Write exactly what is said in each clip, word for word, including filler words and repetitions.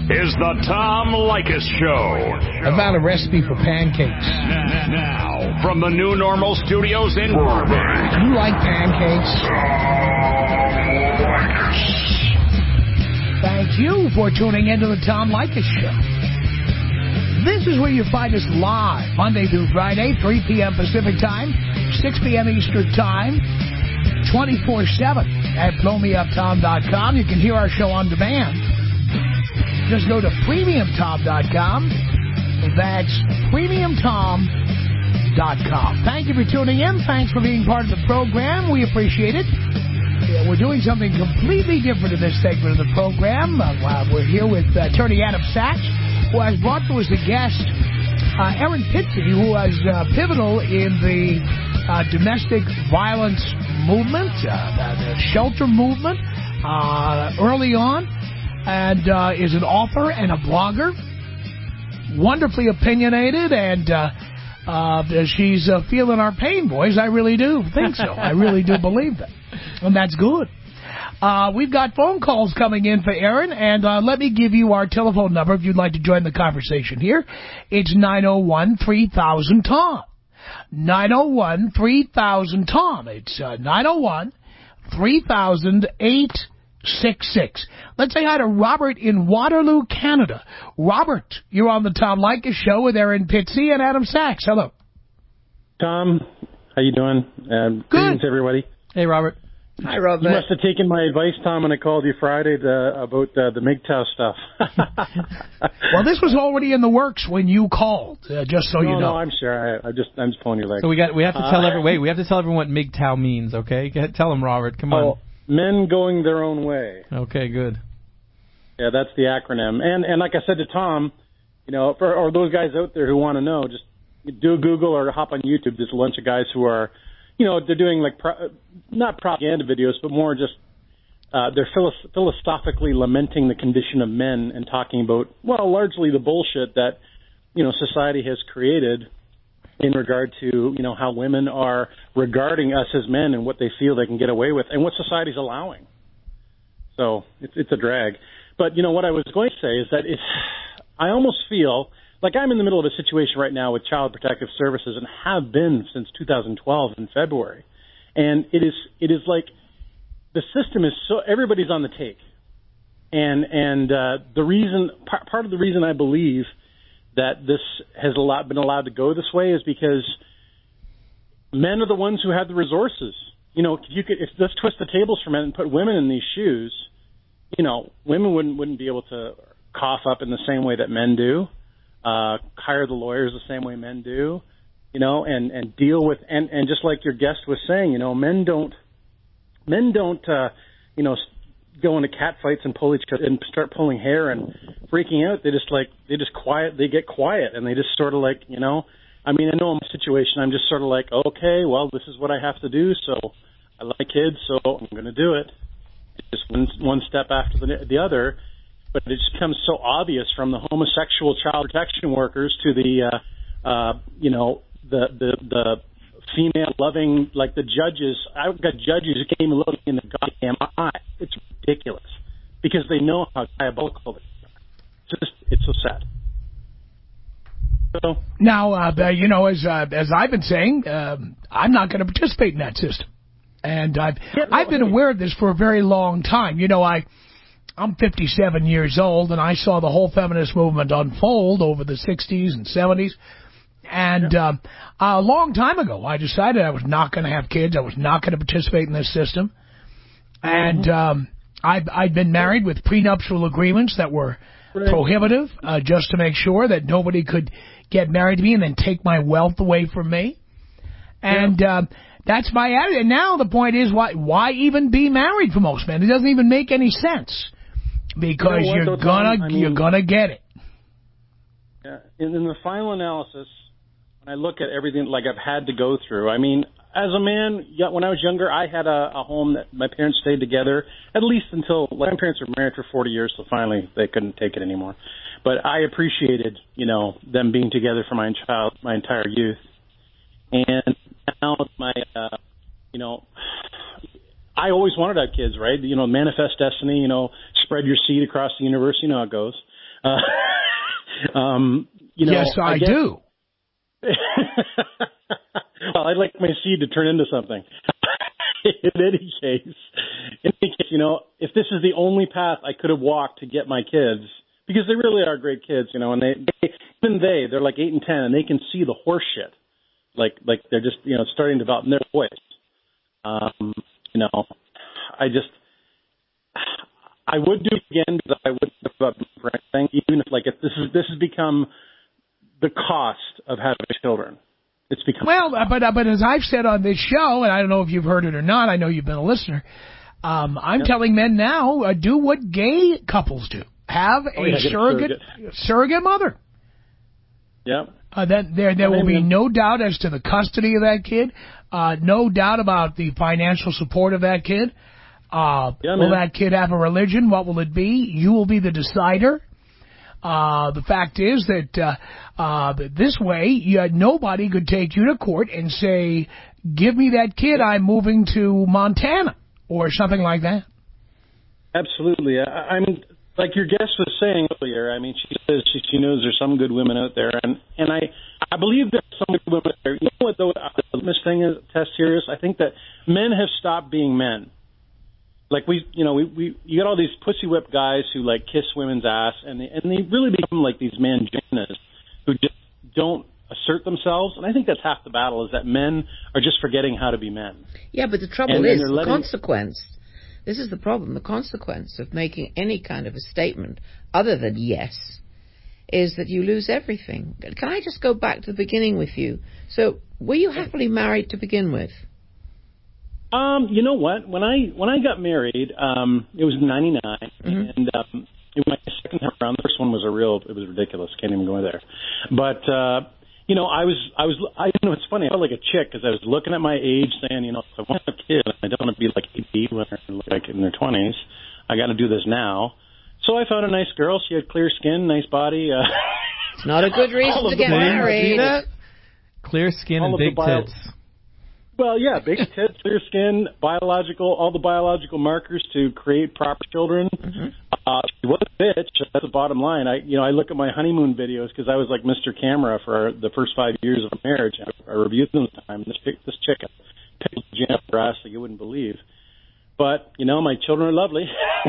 is the Tom Leykis Show. I found a recipe for pancakes. Now, from the New Normal Studios in Burbank. Do you like pancakes? Thank you for tuning into the Tom Leykis Show. This is where you find us live, Monday through Friday, three p.m. Pacific Time, six p.m. Eastern Time, twenty-four seven at blow me up tom dot com. You can hear our show on demand. Just go to premium tom dot com. That's premium tom dot com. Thank you for tuning in. Thanks for being part of the program. We appreciate it. Yeah, we're doing something completely different in this segment of the program. Uh, we're here with uh, attorney Adam Sachs, who has brought to us a guest, uh, Erin Pizzey, who was uh, pivotal in the uh, domestic violence movement, uh, the shelter movement, uh, early on, and uh, is an author and a blogger, wonderfully opinionated, and uh, uh, she's uh, feeling our pain, boys. I really do think so. I really do believe that, and that's good. Uh, we've got phone calls coming in for Erin, and uh, let me give you our telephone number if you'd like to join the conversation here. It's nine oh one, three thousand, Tom. nine oh one, three thousand, Tom. It's uh, nine oh one, three thousand, eight six six. Let's say hi to Robert in Waterloo, Canada. Robert, you're on the Tom Leykis Show with Erin Pizzey and Adam Sachs. Hello. Tom, how you doing? Uh, Good. Greetings, everybody. Hey, Robert. Hi, Robert. You must have taken my advice, Tom, when I called you Friday to, about uh, the M G T O W stuff. Well, this was already in the works when you called, uh, just so no, you know. No, I'm sure. I, I just, I'm just pulling your leg. So we got, we have to tell uh, everyone. Wait, we have to tell everyone what M G T O W means. Okay, tell them, Robert. Come on. Oh, men going their own way. Okay, good. Yeah, that's the acronym. And and like I said to Tom, you know, for or those guys out there who want to know, just do a Google or hop on YouTube. There's a bunch of guys who are, you know, they're doing like pro, not propaganda videos, but more just uh, they're philosoph- philosophically lamenting the condition of men and talking about, well, largely the bullshit that, you know, society has created in regard to, you know, how women are regarding us as men and what they feel they can get away with and what society's allowing. So it's it's a drag. But, you know, what I was going to say is that it's, I almost feel like I'm in the middle of a situation right now with Child Protective Services and have been since two thousand twelve in February. And it is it is like the system is so, everybody's on the take. And and uh, the reason, part, part of the reason I believe that this has a lot, been allowed to go this way is because men are the ones who have the resources. You know, you could, if let's twist the tables for men and put women in these shoes, you know, women wouldn't wouldn't be able to cough up in the same way that men do, uh, hire the lawyers the same way men do, you know, and, and deal with, and, and just like your guest was saying, you know, men don't, men don't, uh, you know, go into cat fights and pull each other and start pulling hair and freaking out. They just like, they just quiet, they get quiet and they just sort of like, you know, I mean, I know in my situation, I'm just sort of like, okay, well, this is what I have to do. So I like kids, so I'm going to do it. Just one, one step after the, the other, but it just becomes so obvious from the homosexual child protection workers to the, uh, uh, you know, the, the, the female loving, like the judges. I've got judges who can't even look in the goddamn eye. It's ridiculous because they know how diabolical they are. It's just, it's so sad. So, now, uh, you know, as uh, as I've been saying, um, I'm not going to participate in that system. And I've, yeah, no, I've been hey. aware of this for a very long time. You know, I, I'm fifty-seven years old, and I saw the whole feminist movement unfold over the sixties and seventies. And yeah. um, a long time ago, I decided I was not going to have kids. I was not going to participate in this system. And mm-hmm. um, I've, I've been married with prenuptial agreements that were right. prohibitive, uh, just to make sure that nobody could get married to me and then take my wealth away from me. And yeah. um, that's my attitude. And now the point is, why why even be married for most men? It doesn't even make any sense because you know you're gonna I mean, you're gonna get it. Yeah. In, in the final analysis, when I look at everything like I've had to go through, I mean, as a man, when I was younger, I had a, a home that my parents stayed together at least until like, my parents were married for forty years, so finally they couldn't take it anymore. But I appreciated, you know, them being together for my child, my entire youth, and now my, uh, you know, I always wanted to have kids, right? You know, manifest destiny, you know, spread your seed across the universe. You know how it goes. Uh, um, you know, yes, I, I guess, do. Well, I'd like my seed to turn into something. in any case, in any case, you know, if this is the only path I could have walked to get my kids, because they really are great kids, you know, and they, they even they, they're like eight and ten, and they can see the horse shit. Like, like they're just, you know, starting to develop in their voice. Um, you know, I just, I would do it again because I wouldn't give up for anything, even if, like, if this is, this has become the cost of having children. It's become well, but uh, but as I've said on this show, and I don't know if you've heard it or not, I know you've been a listener. Um, I'm yep. telling men now, uh, do what gay couples do: have oh, a yeah, surrogate, surrogate surrogate mother. Yeah. Uh, that there there will be no doubt as to the custody of that kid. Uh, no doubt about the financial support of that kid. Uh, yeah, will that kid have a religion? What will it be? You will be the decider. Uh, the fact is that uh, uh, this way, you, nobody could take you to court and say, give me that kid, I'm moving to Montana, or something like that. Absolutely. I, I mean, like your guest was saying earlier, I mean, she says she, she knows there's some good women out there, and, and I, I believe there's some good women out there. You know what, though, the litmus thing is, test here is, I think that men have stopped being men. Like we, you know, we, we, you got all these pussy whip guys who like kiss women's ass, and they, and they really become like these manginas who just don't assert themselves. And I think that's half the battle, is that men are just forgetting how to be men. Yeah, but the trouble and, is and the letting... consequence. This is the problem. The consequence of making any kind of a statement other than yes is that you lose everything. Can I just go back to the beginning with you? So, were you happily married to begin with? Um, you know what? When I when I got married, um, it was in ninety-nine, mm-hmm. and um, it was my second time around. The first one was a real, it was ridiculous. Can't even go there. But uh, you know, I was I was I you know it's funny. I felt like a chick because I was looking at my age, saying, you know, if I want a kid, I don't want to be like eighty when they're like in their twenties. I got to do this now. So I found a nice girl. She had clear skin, nice body. Uh, it's not a good reason to get married. See that? Clear skin and big bio- tits. Well, yeah, big tits, clear skin, biological, all the biological markers to create proper children. Mm-hmm. Uh, she was a bitch. That's the bottom line. I, you know, I look at my honeymoon videos because I was like Mister Camera for the first five years of marriage. I, I reviewed them this time. This chick, this chick, picked jam grass like you wouldn't believe. But you know, my children are lovely.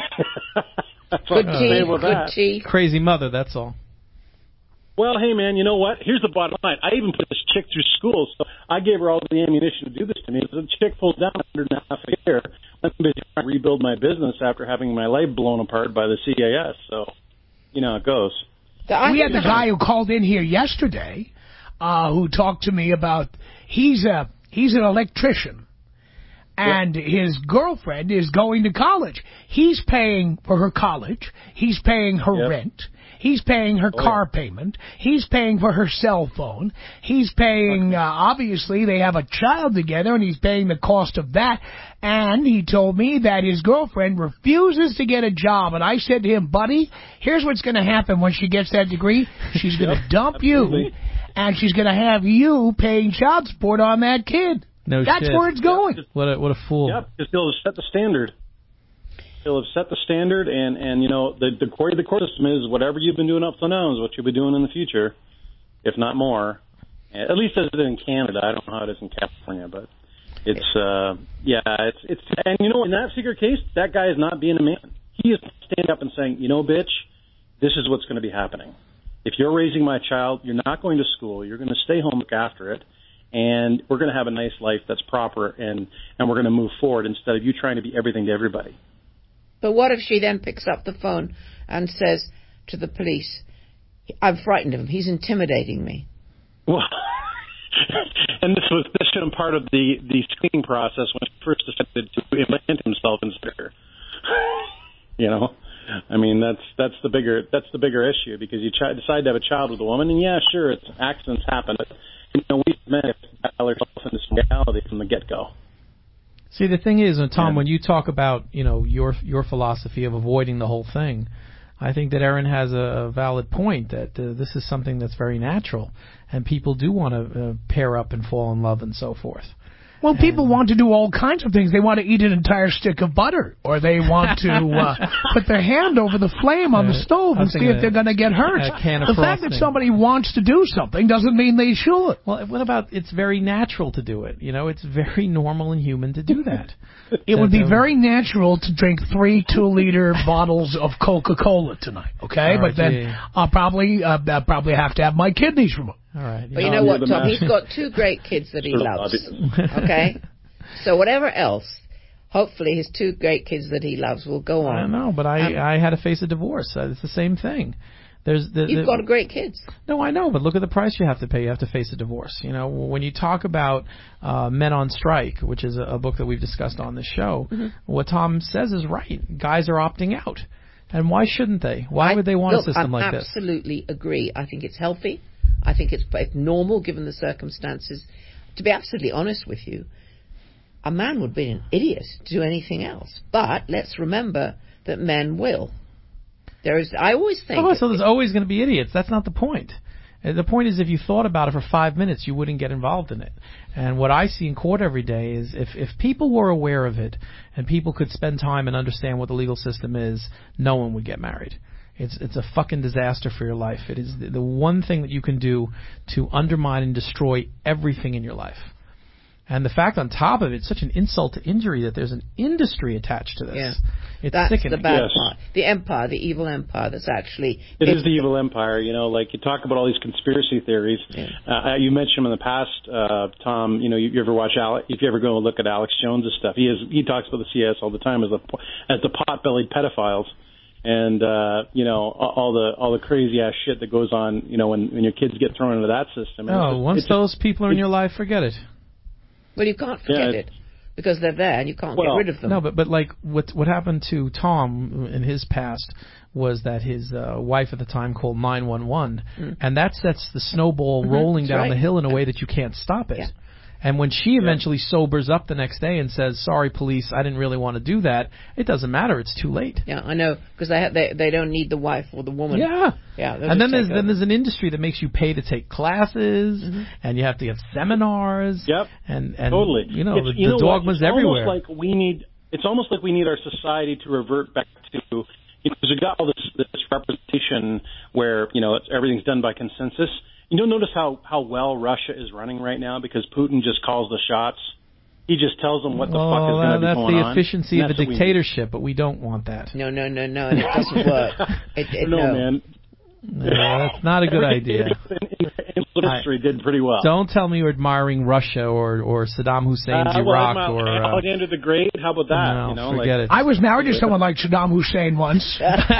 Good tea, good tea. Crazy mother. That's all. Well, hey, man, you know what? Here's the bottom line. I even put this chick through school, so I gave her all the ammunition to do this to me. The chick pulled down a hundred and a half a year. I'm busy trying to rebuild my business after having my life blown apart by the C A S. So, you know how it goes. We had the guy who called in here yesterday uh, who talked to me about, he's a he's an electrician, and yep. his girlfriend is going to college. He's paying for her college. He's paying her yep. rent. He's paying her oh, car yeah. payment. He's paying for her cell phone. He's paying, okay. uh, obviously, they have a child together, and he's paying the cost of that. And he told me that his girlfriend refuses to get a job. And I said to him, buddy, here's what's going to happen when she gets that degree. She's going to yep, dump absolutely. you, and she's going to have you paying child support on that kid. No That's shit. where it's going. What a, what a fool. Yep, because he'll set the standard. He'll have set the standard, and, and you know, the, the core of the core system is whatever you've been doing up to now is what you'll be doing in the future, if not more. At least as it is in Canada. I don't know how it is in California, but it's, uh, yeah, it's, it's, and you know, in that particular case, that guy is not being a man. He is standing up and saying, you know, bitch, this is what's going to be happening. If you're raising my child, you're not going to school, you're going to stay home, look after it, and we're going to have a nice life that's proper, and, and we're going to move forward instead of you trying to be everything to everybody. But what if she then picks up the phone and says to the police, I'm frightened of him, he's intimidating me? Well, and this was this was part of the, the screening process when he first decided to implant himself in her. You know? I mean, that's that's the bigger that's the bigger issue, because you try, decide to have a child with a woman, and yeah, sure, it's accidents happen, but you know, we men have ourselves into reality from the get-go. See, the thing is, Tom, when you talk about, you know, your your philosophy of avoiding the whole thing, I think that Erin has a valid point that uh, this is something that's very natural, and people do want to uh, pair up and fall in love and so forth. Well, people want to do all kinds of things. They want to eat an entire stick of butter, or they want to uh, put their hand over the flame on the stove and see if they're going to get hurt. The fact that somebody wants to do something doesn't mean they should. Well, what about it's very natural to do it? You know, it's very normal and human to do that. It would be very natural to drink three two-liter bottles of Coca-Cola tonight, okay? Right, but then yeah. I'll probably uh, I'll probably have to have my kidneys removed. All right. But you know what, Tom? He's got two great kids that he loves, okay? So whatever else, hopefully his two great kids that he loves will go on. I know, but I, um, I had to face a divorce. Uh, it's the same thing. There's the, You've the, got great kids. No, I know, but look at the price you have to pay. You have to face a divorce. You know, when you talk about uh, Men on Strike, which is a, a book that we've discussed on this show, mm-hmm. what Tom says is right. Guys are opting out. And why shouldn't they? Why I, would they want look, a system I like this? I absolutely agree. I think it's healthy. I think it's, it's normal given the circumstances. To be absolutely honest with you, a man would be an idiot to do anything else. But let's remember that men will. There is. I always think. Oh, so there's always going to be idiots. That's not the point. The point is, if you thought about it for five minutes, you wouldn't get involved in it. And what I see in court every day is, if if people were aware of it and people could spend time and understand what the legal system is, no one would get married. It's it's a fucking disaster for your life. It is the, the one thing that you can do to undermine and destroy everything in your life. And the fact on top of it, it's such an insult to injury that there's an industry attached to this. Yeah. It's that's sickening. the bad yes. part. The empire, the evil empire that's actually... It is the evil empire. You know, like you talk about all these conspiracy theories. Yeah. Uh, you mentioned them in the past, uh, Tom. You know, you, you ever watch Alex, if you ever go and look at Alex Jones' stuff, he is he talks about the C I S all the time as the as the pot-bellied pedophiles. And uh, you know, all the all the crazy ass shit that goes on. You know, when when your kids get thrown into that system. Oh, just, once those just, people are in your life, forget it. Well, you can't forget yeah, it because they're there and you can't well, get rid of them. No, but but like what what happened to Tom in his past was that his uh, wife at the time called nine one one, mm. and that sets the snowball mm-hmm. rolling down right. the hill in a way that you can't stop it. Yeah. And when she eventually yeah. sobers up the next day and says, "Sorry, police, I didn't really want to do that," it doesn't matter. It's too late. Yeah, I know, because they, ha- they they don't need the wife or the woman. Yeah, yeah. And then there's over. then there's an industry that makes you pay to take classes, mm-hmm. and you have to have seminars. Yep. And and totally. you know it's, the, you the know dogma's it's everywhere. Almost like we need. It's almost like we need our society to revert back to. You know, because we've got all this, this representation where you know it's, everything's done by consensus. You don't notice how, how well Russia is running right now because Putin just calls the shots. He just tells them what the well, fuck is going to be going on. That's the efficiency of the dictatorship, but we don't want that. No, no, no, no, and it doesn't work. It, it, no, no, man. No, that's not a good idea. History did pretty well. Don't tell me you're admiring Russia or, or Saddam Hussein's uh, well, Iraq or uh, Alexander the Great. How about that? No, you know, forget like, it. I was married to someone like Saddam Hussein once.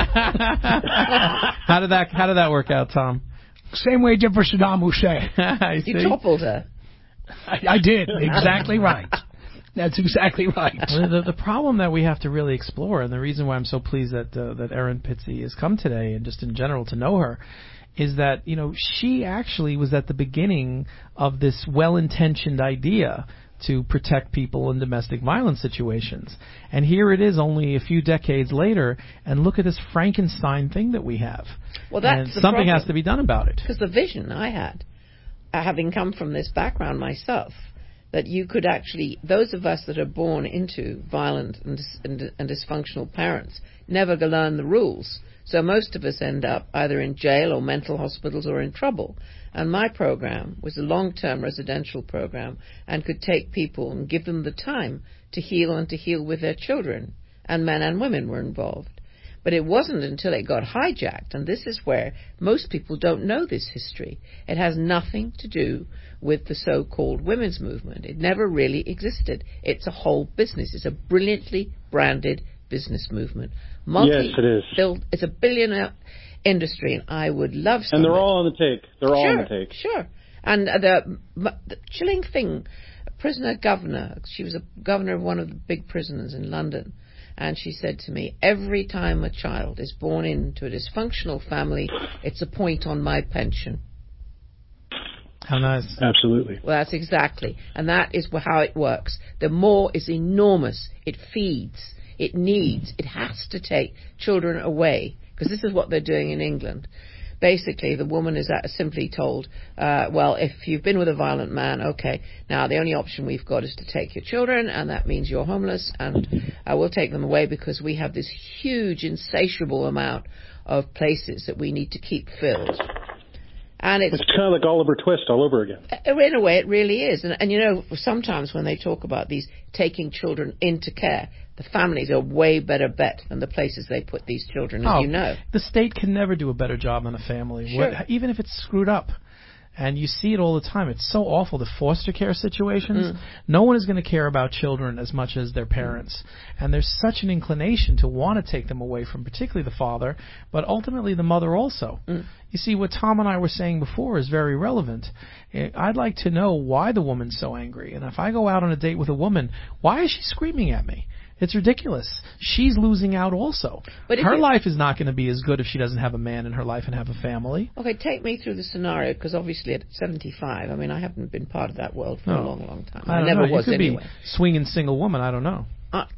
How did that How did that work out, Tom? Same way I did for Saddam Hussein. You toppled her. I, I did. Exactly right. That's exactly right. Well, the, the problem that we have to really explore, and the reason why I'm so pleased that uh, that Erin Pizzey has come today, and just in general to know her, is that, you know, she actually was at the beginning of this well-intentioned idea to protect people in domestic violence situations. And here it is only a few decades later, and look at this Frankenstein thing that we have. Well, that's and the something problem. has to be done about it. Because the vision I had, uh, having come from this background myself, that you could actually, those of us that are born into violent and, and, and dysfunctional parents never learn the rules. So most of us end up either in jail or mental hospitals or in trouble. And my program was a long-term residential program and could take people and give them the time to heal and to heal with their children. And men and women were involved. But it wasn't until it got hijacked, and this is where most people don't know this history. It has nothing to do with the so-called women's movement. It never really existed. It's a whole business. It's a brilliantly branded business movement. Multi- yes, it is. Build, it's a billionaire industry, and I would love some. And they're all on the take. They're all sure, on the take. Sure. And the, the chilling thing, a prisoner governor, she was a governor of one of the big prisons in London, and she said to me, every time a child is born into a dysfunctional family, it's a point on my pension. How nice. Absolutely. Well, that's exactly. And that is how it works. The more is enormous. It feeds. It needs. It has to take children away. Because this is what they're doing in England. basically the woman is uh, simply told, uh, well, if you've been with a violent man, okay, now the only option we've got is to take your children, and that means you're homeless, and uh, we'll take them away because we have this huge, insatiable amount of places that we need to keep filled. And it's, it's kind of like Oliver Twist all over again. In a way, it really is. And, and, you know, sometimes when they talk about these taking children into care, the families are way better bet than the places they put these children, as oh, you know. The state can never do a better job than a family, Sure. what, even if it's screwed up. And you see it all the time. It's so awful, the foster care situations. Mm. No one is going to care about children as much as their parents. Mm. And there's such an inclination to want to take them away from particularly the father, but ultimately the mother also. Mm. You see, what Tom and I were saying before is very relevant. I'd like to know why the woman's so angry. And if I go out on a date with a woman, why is she screaming at me? It's ridiculous. She's losing out also. But her life is not going to be as good if she doesn't have a man in her life and have a family. Okay, take me through the scenario, because obviously at seventy-five, I mean, I haven't been part of that world for no. a long, long time. I, I never know. was you could anyway. Be swinging single woman, I don't know. Uh,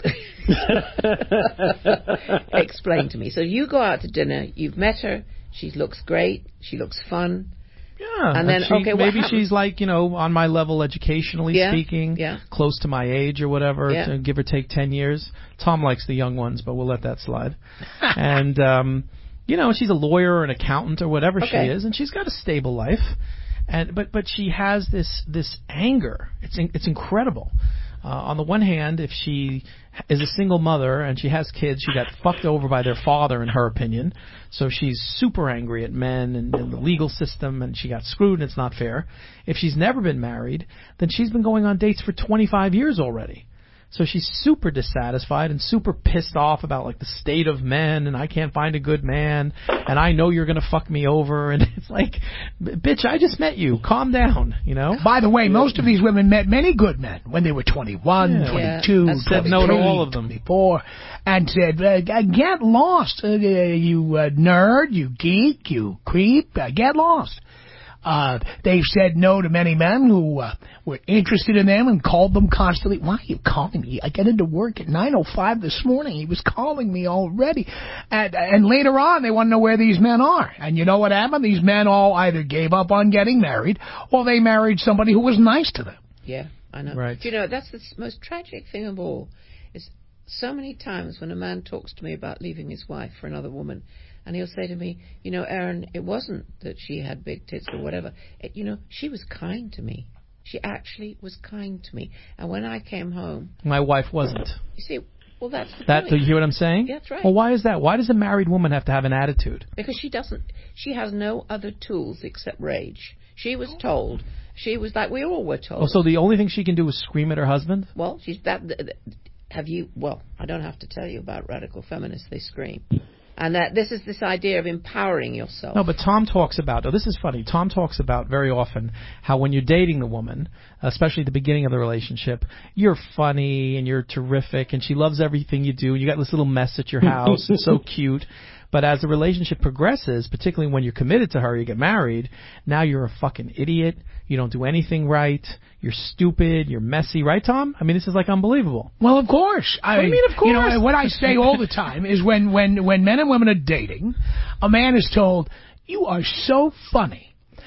explain to me. So you go out to dinner, you've met her, she looks great, she looks fun. Yeah, and then she, okay, maybe what she's like, you know, on my level educationally yeah, speaking, yeah. close to my age or whatever, yeah. to give or take ten years. Tom likes the young ones, but we'll let that slide. And, um, you know, she's a lawyer or an accountant or whatever okay. she is, and she's got a stable life. And but but she has this this anger. It's in, it's incredible. Uh, on the one hand, if she is a single mother and she has kids, she got fucked over by their father, in her opinion. So she's super angry at men and, and the legal system, and she got screwed, and it's not fair. If she's never been married, then she's been going on dates for twenty-five years already. So she's super dissatisfied and super pissed off about, like, the state of men, and I can't find a good man, and I know you're going to fuck me over. And it's like, bitch, I just met you. Calm down, you know? By the way, most of these women met many good men when they were twenty-one, yeah. twenty-two, yeah. said no to all of them. twenty-four, and said, uh, get lost, uh, you uh, nerd, you geek, you creep, uh, get lost. Uh, they've said no to many men who uh, were interested in them and called them constantly. Why are you calling me? I get into work at nine oh five this morning. He was calling me already. And, and later on, they want to know where these men are. And you know what happened? These men all either gave up on getting married or they married somebody who was nice to them. Yeah, I know. Right. You know, that's the most tragic thing of all. Is so many times when a man talks to me about leaving his wife for another woman, and he'll say to me, you know, Aaron, it wasn't that she had big tits or whatever. It, you know, she was kind to me. She actually was kind to me. And when I came home... My wife wasn't. You see, well, that's the that, point. Do you hear what I'm saying? Yeah, that's right. Well, why is that? Why does a married woman have to have an attitude? Because she doesn't... She has no other tools except rage. She was told... She was like we all were told. Oh, so the only thing she can do is scream at her husband? Well, she's that... Have you... Well, I don't have to tell you about radical feminists. They scream. And that this is this idea of empowering yourself. No, but Tom talks about, oh, this is funny, Tom talks about very often how when you're dating the woman, especially at the beginning of the relationship, you're funny and you're terrific and she loves everything you do. You got this little mess at your house. It's so cute. But as the relationship progresses, particularly when you're committed to her, you get married, now you're a fucking idiot. You don't do anything right. You're stupid. You're messy. Right, Tom? I mean, this is like unbelievable. Well, of course. I what do you mean, of course? You know, what I say all the time is when, when, when men and women are dating, a man is told, you are so funny.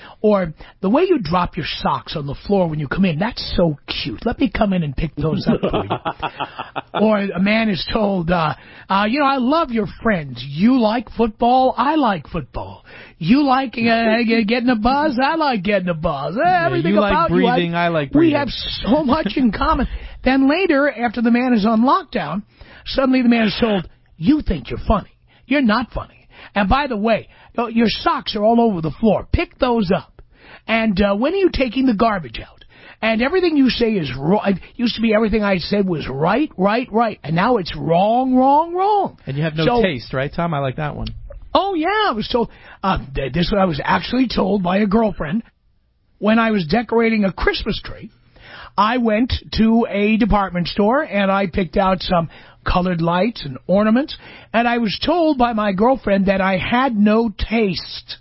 Or the way you drop your socks on the floor when you come in, that's so cute. Let me come in and pick those up for you. Or a man is told, uh, uh, you know, I love your friends. You like football? I like football. You like uh, getting a buzz? I like getting a buzz. Yeah, Everything you like about breathing, you. I, I like breathing. We have so much in common. Then later, after the man is on lockdown, suddenly the man is told, you think you're funny. You're not funny. And by the way, your socks are all over the floor. Pick those up. And uh, when are you taking the garbage out? And everything you say is wrong. It used to be everything I said was right, right, right. And now it's wrong, wrong, wrong. And you have no so, taste, right, Tom? I like that one. Oh, yeah. I was told. Uh, this I was actually told by a girlfriend when I was decorating a Christmas tree. I went to a department store and I picked out some colored lights and ornaments. And I was told by my girlfriend that I had no taste.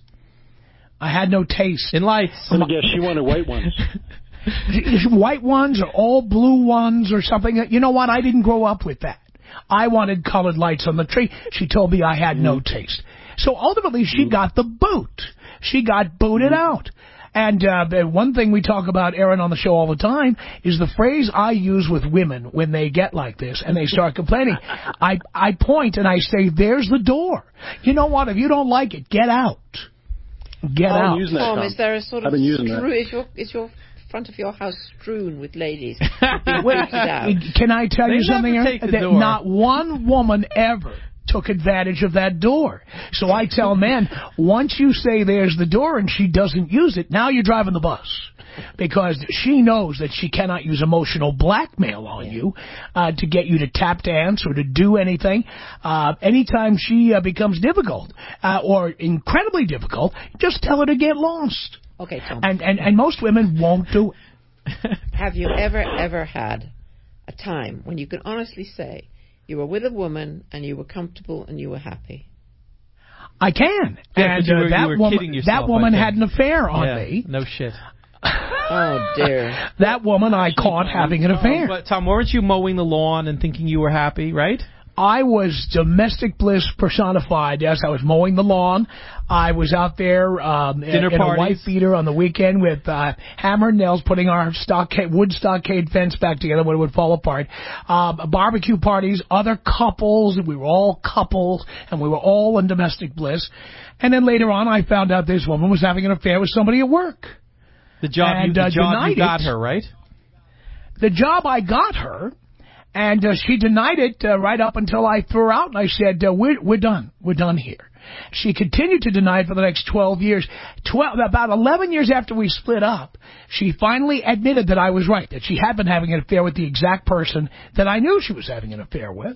I had no taste. In lights. I guess she wanted white ones. White ones or all blue ones or something. You know what? I didn't grow up with that. I wanted colored lights on the tree. She told me I had no taste. So ultimately, she got the boot. She got booted out. And uh, the one thing we talk about, Aaron, on the show all the time is the phrase I use with women when they get like this and they start complaining. I I point and I say, there's the door. You know what? If you don't like it, get out. Get I've out. been using that, Tom, Tom. is there a sort of I've been using strew, that. is your, is your front of your house strewn with ladies? Being booted out? Can I tell They you something, never Aaron? take the That door. not one woman ever took advantage of that door. So I tell men, once you say there's the door and she doesn't use it, now you're driving the bus. Because she knows that she cannot use emotional blackmail on yeah. you uh, to get you to tap dance or to do anything. Uh, anytime she uh, becomes difficult uh, or incredibly difficult, just tell her to get lost. Okay, Tom. And, and, and most women won't do it. Have you ever, ever had a time when you can honestly say you were with a woman and you were comfortable and you were happy? I can. Yeah, and you were, uh, that you were woman, kidding yourself, that woman I think. had an affair on yeah, me. No shit. Oh, dear. That woman I caught having an affair. Um, but Tom, weren't you mowing the lawn and thinking you were happy, right? I was domestic bliss personified. Yes, I was mowing the lawn. I was out there um, in, in a white beater on the weekend with uh, hammer and nails, putting our stockade, wood stockade fence back together when it would fall apart. Um, barbecue parties, other couples. We were all couples, and we were all in domestic bliss. And then later on, I found out this woman was having an affair with somebody at work. The job, and, you, the uh, job you got it. her, right? The job I got her. And uh, she denied it uh, right up until I threw her out, and I said, uh, we're, we're done. We're done here. She continued to deny it for the next twelve years. Twelve, about eleven years after we split up, she finally admitted that I was right, that she had been having an affair with the exact person that I knew she was having an affair with.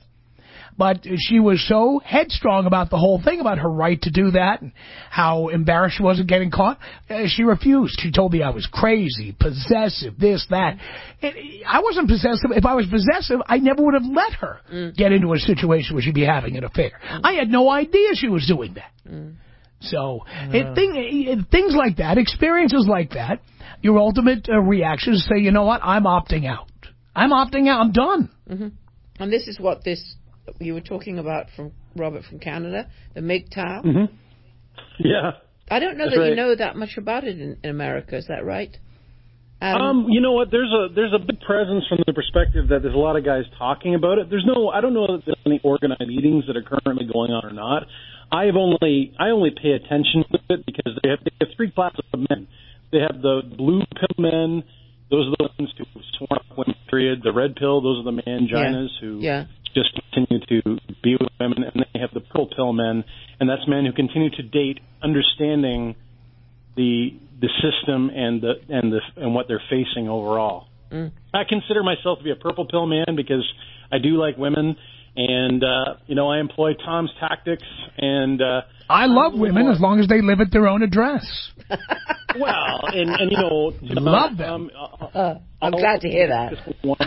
But she was so headstrong about the whole thing, about her right to do that, and how embarrassed she was at getting caught. Uh, she refused. She told me I was crazy, possessive, this, that. It, I wasn't possessive. If I was possessive, I never would have let her mm. get into a situation where she'd be having an affair. Mm. I had no idea she was doing that. Mm. So uh. it, thing, it, things like that, experiences like that, your ultimate uh, reaction is to say, you know what, I'm opting out. I'm opting out. I'm done. Mm-hmm. And this is what this... you were talking about from Robert from Canada, the M G T O W. Mm-hmm. Yeah. I don't know That's that right. you know that much about it in, in America. Is that right? Um, um, you know what? There's a there's a big presence from the perspective that there's a lot of guys talking about it. There's no, I don't know that there's any organized meetings that are currently going on or not. I've only I only pay attention to it because they have, they have three classes of men. They have the blue pill men. Those are the ones who sworn up women, period. The red pill, those are the manginas yeah. who yeah. just continue to be with women. And then they have the purple pill men, and that's men who continue to date, understanding the the system and the and the and what they're facing overall. Mm. I consider myself to be a purple pill man because I do like women, and uh, you know I employ Tom's tactics, and uh, I love women as long as they live at their own address. Well, and, and you know, love them. Um, uh, I'm glad to hear that.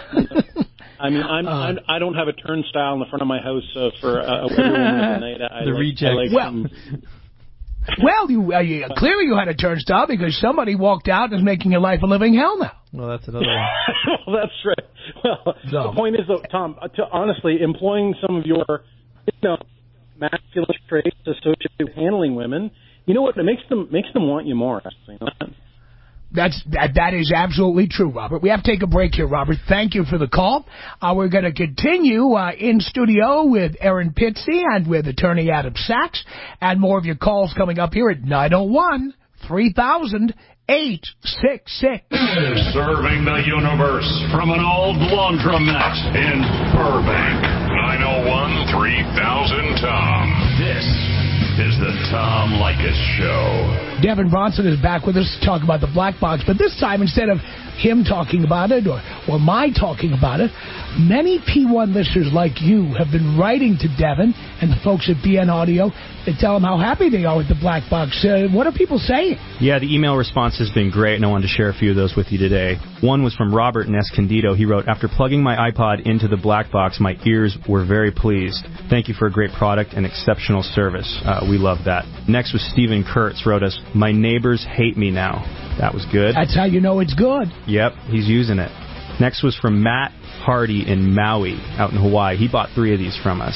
I mean, I'm, uh, I'm I don't have a turnstile in the front of my house uh, for uh, every woman of the night. I the like, reject. I like well, some, well, you, uh, you clearly you had a turnstile because somebody walked out and is making your life a living hell now. Well, that's another one. Well, that's right. Well, so. The point is, though, Tom, to honestly, employing some of your, you know, masculine traits associated with handling women, you know what? It makes them makes them want you more. Actually. That's that. That is absolutely true, Robert. We have to take a break here, Robert. Thank you for the call. Uh, we're going to continue uh, in studio with Aaron Pitsey and with attorney Adam Sachs, and more of your calls coming up here at nine oh one, three thousand, eight six six. Serving the universe from an old laundromat in Burbank. nine oh one, three thousand, Tom. This is the Tom Leykis Show. Devin Bronson is back with us to talk about the black box, but this time instead of him talking about it or, or my talking about it, many P one listeners like you have been writing to Devin and the folks at B N Audio to tell them how happy they are with the black box. Uh, what are people saying? Yeah, the email response has been great, and I wanted to share a few of those with you today. One was from Robert in Escondido. He wrote, after plugging my iPod into the black box, my ears were very pleased. Thank you for a great product and exceptional service. Uh, we love that. Next was Stephen Kurtz, wrote us, my neighbors hate me now. That was good. That's how you know it's good. Yep, he's using it. Next was from Matt Hardy in Maui, out in Hawaii. He bought three of these from us.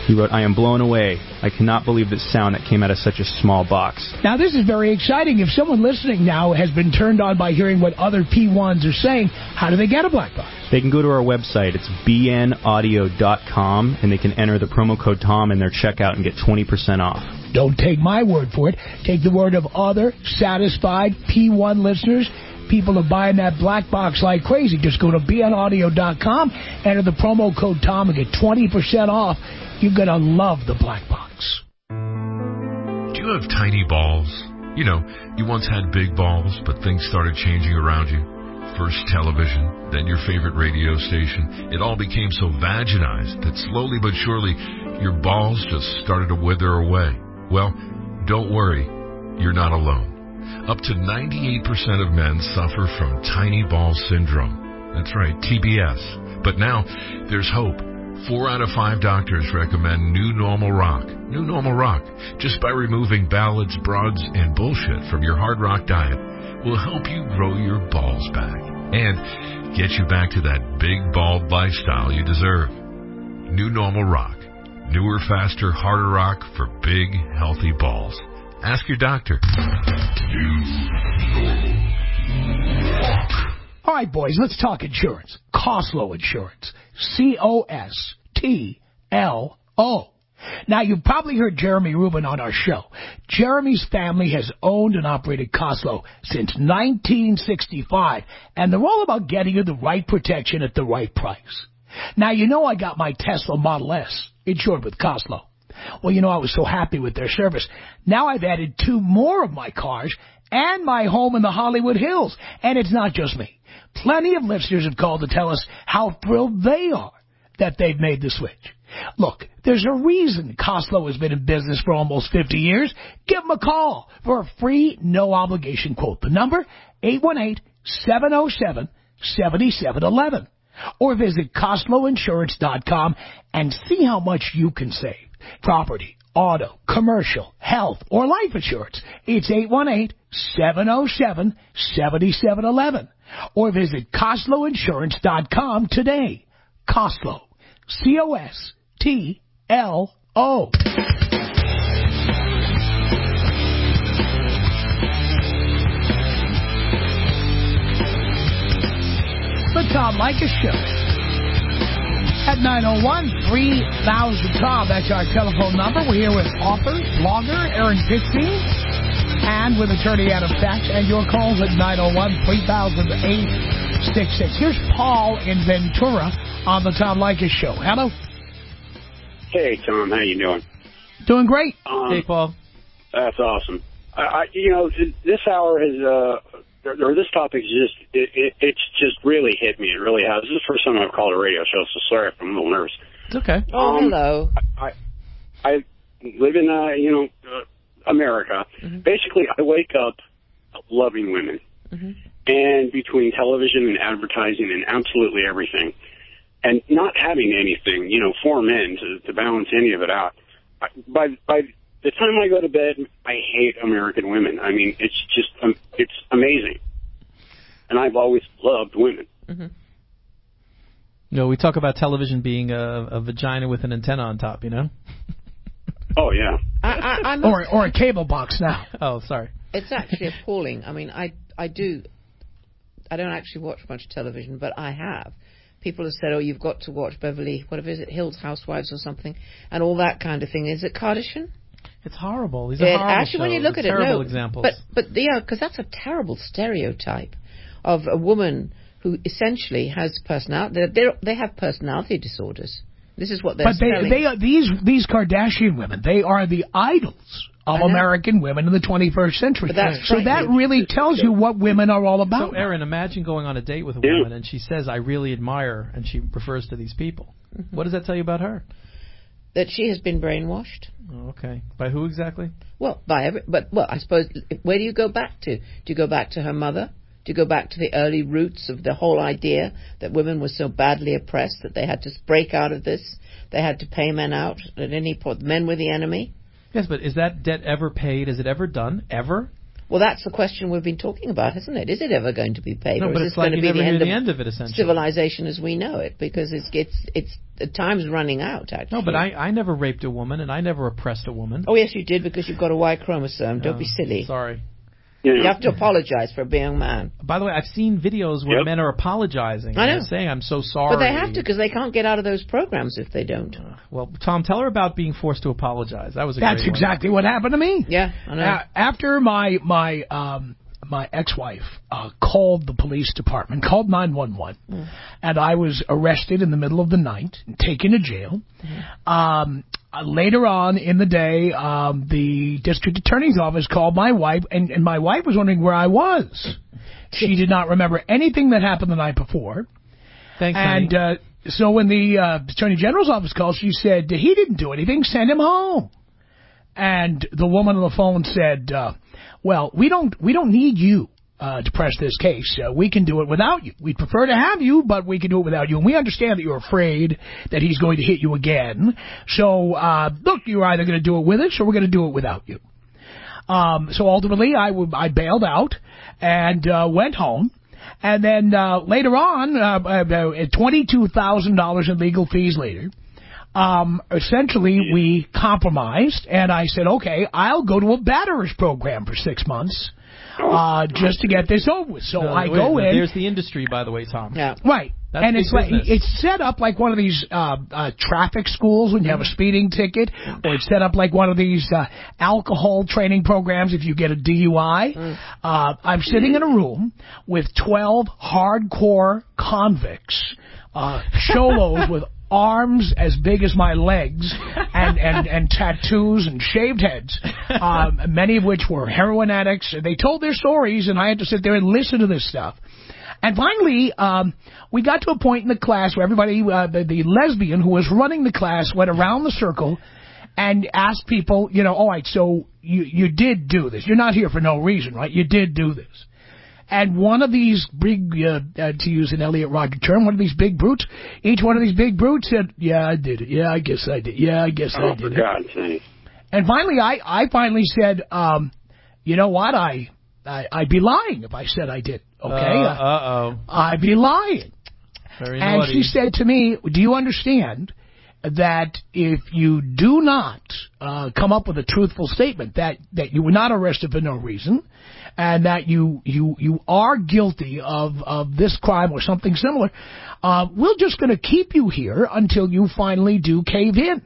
He wrote, I am blown away. I cannot believe the sound that came out of such a small box. Now, this is very exciting. If someone listening now has been turned on by hearing what other P ones are saying, how do they get a black box? They can go to our website. It's b n audio dot com, and they can enter the promo code Tom in their checkout and get twenty percent off. Don't take my word for it. Take the word of other satisfied P one listeners. People are buying that black box like crazy. Just go to b n audio dot com, enter the promo code Tom, and get twenty percent off. You're going to love the black box. Do you have tiny balls? You know, you once had big balls, but things started changing around you. First television, then your favorite radio station. It all became so vaginized that slowly but surely your balls just started to wither away. Well, don't worry. You're not alone. Up to ninety-eight percent of men suffer from tiny ball syndrome. That's right, T B S. But now, there's hope. Four out of five doctors recommend New Normal Rock. New Normal Rock, just by removing ballads, broads, and bullshit from your hard rock diet, will help you grow your balls back and get you back to that big, bald lifestyle you deserve. New Normal Rock. Newer, faster, harder rock for big, healthy balls. Ask your doctor. All right, boys, let's talk insurance. Coslow Insurance. C O S T L O. Now, you've probably heard Jeremy Rubin on our show. Jeremy's family has owned and operated Coslow since nineteen sixty-five, and they're all about getting you the right protection at the right price. Now, you know I got my Tesla Model S insured with Coslow. Well, you know, I was so happy with their service. Now I've added two more of my cars and my home in the Hollywood Hills. And it's not just me. Plenty of listeners have called to tell us how thrilled they are that they've made the switch. Look, there's a reason Coslow has been in business for almost fifty years. Give them a call for a free, no-obligation quote. The number, eight one eight, seven oh seven, seven seven one one. Or visit Coslow Insurance dot com and see how much you can save. Property, auto, commercial, health, or life insurance. It's eight one eight, seven oh seven, seven seven one one. Or visit Coslow Insurance dot com today. Coslow. C O S T L O. The Tom Leykis Show. At nine oh one, three thousand Tom, that's our telephone number. We're here with author, blogger, Aaron Pitsky, and with attorney Adam Sachs. And your calls at nine oh one, three thousand, eight six six. Here's Paul in Ventura on the Tom Leykis Show. Hello. Hey, Tom. How you doing? Doing great. Um, hey, Paul. That's awesome. I, I, you know, this hour has... Uh, or this topic is just, it, it, it's just really hit me. It really has. This is the first time I've called a radio show, so sorry if I'm a little nervous. It's okay. Oh, um, hello. I, I live in, uh, you know, uh, America. Mm-hmm. Basically, I wake up loving women. Mm-hmm. And between television and advertising and absolutely everything, and not having anything, you know, for men to, to balance any of it out, I, by, by the time I go to bed, I hate American women. I mean, it's just, um, it's amazing. And I've always loved women. Mm-hmm. You know, we talk about television being a, a vagina with an antenna on top, you know? Oh, yeah. I, I, I or, or a cable box now. Oh, sorry. It's actually appalling. I mean, I, I do, I don't actually watch much television, but I have. People have said, oh, you've got to watch Beverly, whatever is it, Hills Housewives or something, and all that kind of thing. Is it Kardashian? It's horrible. These are it, horrible Actually, shows. when you look at terrible it, no. examples. But, but yeah, because that's a terrible stereotype of a woman who essentially has personality. They they have personality disorders. This is what they're but they, selling. they are, these these Kardashian women, they are the idols of American women in the twenty-first century. But that's so that really tells you what women are all about. So, Aaron, imagine going on a date with a yeah. woman and she says, I really admire, and she refers to these people. Mm-hmm. What does that tell you about her? That she has been brainwashed. Oh, okay. By who exactly? Well, by every, but well, I suppose, where do you go back to? Do you go back to her mother? Do you go back to the early roots of the whole idea that women were so badly oppressed that they had to break out of this? They had to pay men out at any point. Men were the enemy? Yes, but is that debt ever paid? Is it ever done? Ever? Well, that's the question we've been talking about, isn't it? Is it ever going to be paid? No, or but is it's this like going you to be never the hear end the of end of it, essentially. Civilization as we know it? Because it's it's it's the time's running out, actually. No, but I, I never raped a woman, and I never oppressed a woman. Oh, yes, you did, because you've got a Y chromosome. Don't Oh, be silly. Sorry. You have to apologize for being a man. By the way, I've seen videos where Yep. men are apologizing. I know. And saying, I'm so sorry. But they have to, because they can't get out of those programs if they don't. Uh, well, Tom, tell her about being forced to apologize. That was a That's great one. exactly what happened to me. Yeah, I know. Uh, after my my um, my ex-wife uh, called the police department, called nine one one, mm. and I was arrested in the middle of the night and taken to jail. Mm-hmm. Um, uh, later on in the day, um, the district attorney's office called my wife, and, and my wife was wondering where I was. She did not remember anything that happened the night before. Thanks, and honey. uh, so when the uh, attorney general's office called, she said, he didn't do anything, send him home. And the woman on the phone said, uh, well, we don't we don't need you uh, to press this case. Uh, we can do it without you. We'd prefer to have you, but we can do it without you. And we understand that you're afraid that he's going to hit you again. So, uh, look, you're either going to do it with us or we're going to do it without you. Um, so ultimately, I, w- I bailed out and uh, went home. And then uh, later on, uh, uh, twenty-two thousand dollars in legal fees later, Um, essentially, we compromised, and I said, okay, I'll go to a batterers program for six months uh, just to get this over with. So no, I wait, go in. There's the industry, by the way, Tom. Yeah. Right. That's and big it's like, business. it's set up like one of these uh, uh, traffic schools when you have a speeding ticket, or it's set up like one of these uh, alcohol training programs if you get a D U I. Mm. Uh, I'm sitting in a room with twelve hardcore convicts, uh, cholos with arms as big as my legs, and, and, and tattoos and shaved heads, um, many of which were heroin addicts. They told their stories, and I had to sit there and listen to this stuff. And finally, um, we got to a point in the class where everybody, uh, the, the lesbian who was running the class went around the circle and asked people, you know, all right, so you, you did do this. You're not here for no reason, right? You did do this. And one of these big, uh, uh, to use an Elliot Rodger term, one of these big brutes, each one of these big brutes said, yeah, I did it. Yeah, I guess I did. Yeah, I guess oh, I did for it. God's sake. And finally, I, I finally said, um, you know what, I, I, I'd be lying if I said I did. Okay? Uh, uh-oh. I'd be lying. Very and naughty. she said to me, do you understand that if you do not uh, come up with a truthful statement, that, that you were not arrested for no reason, and that you you, you are guilty of, of this crime or something similar, uh, we're just going to keep you here until you finally do cave in.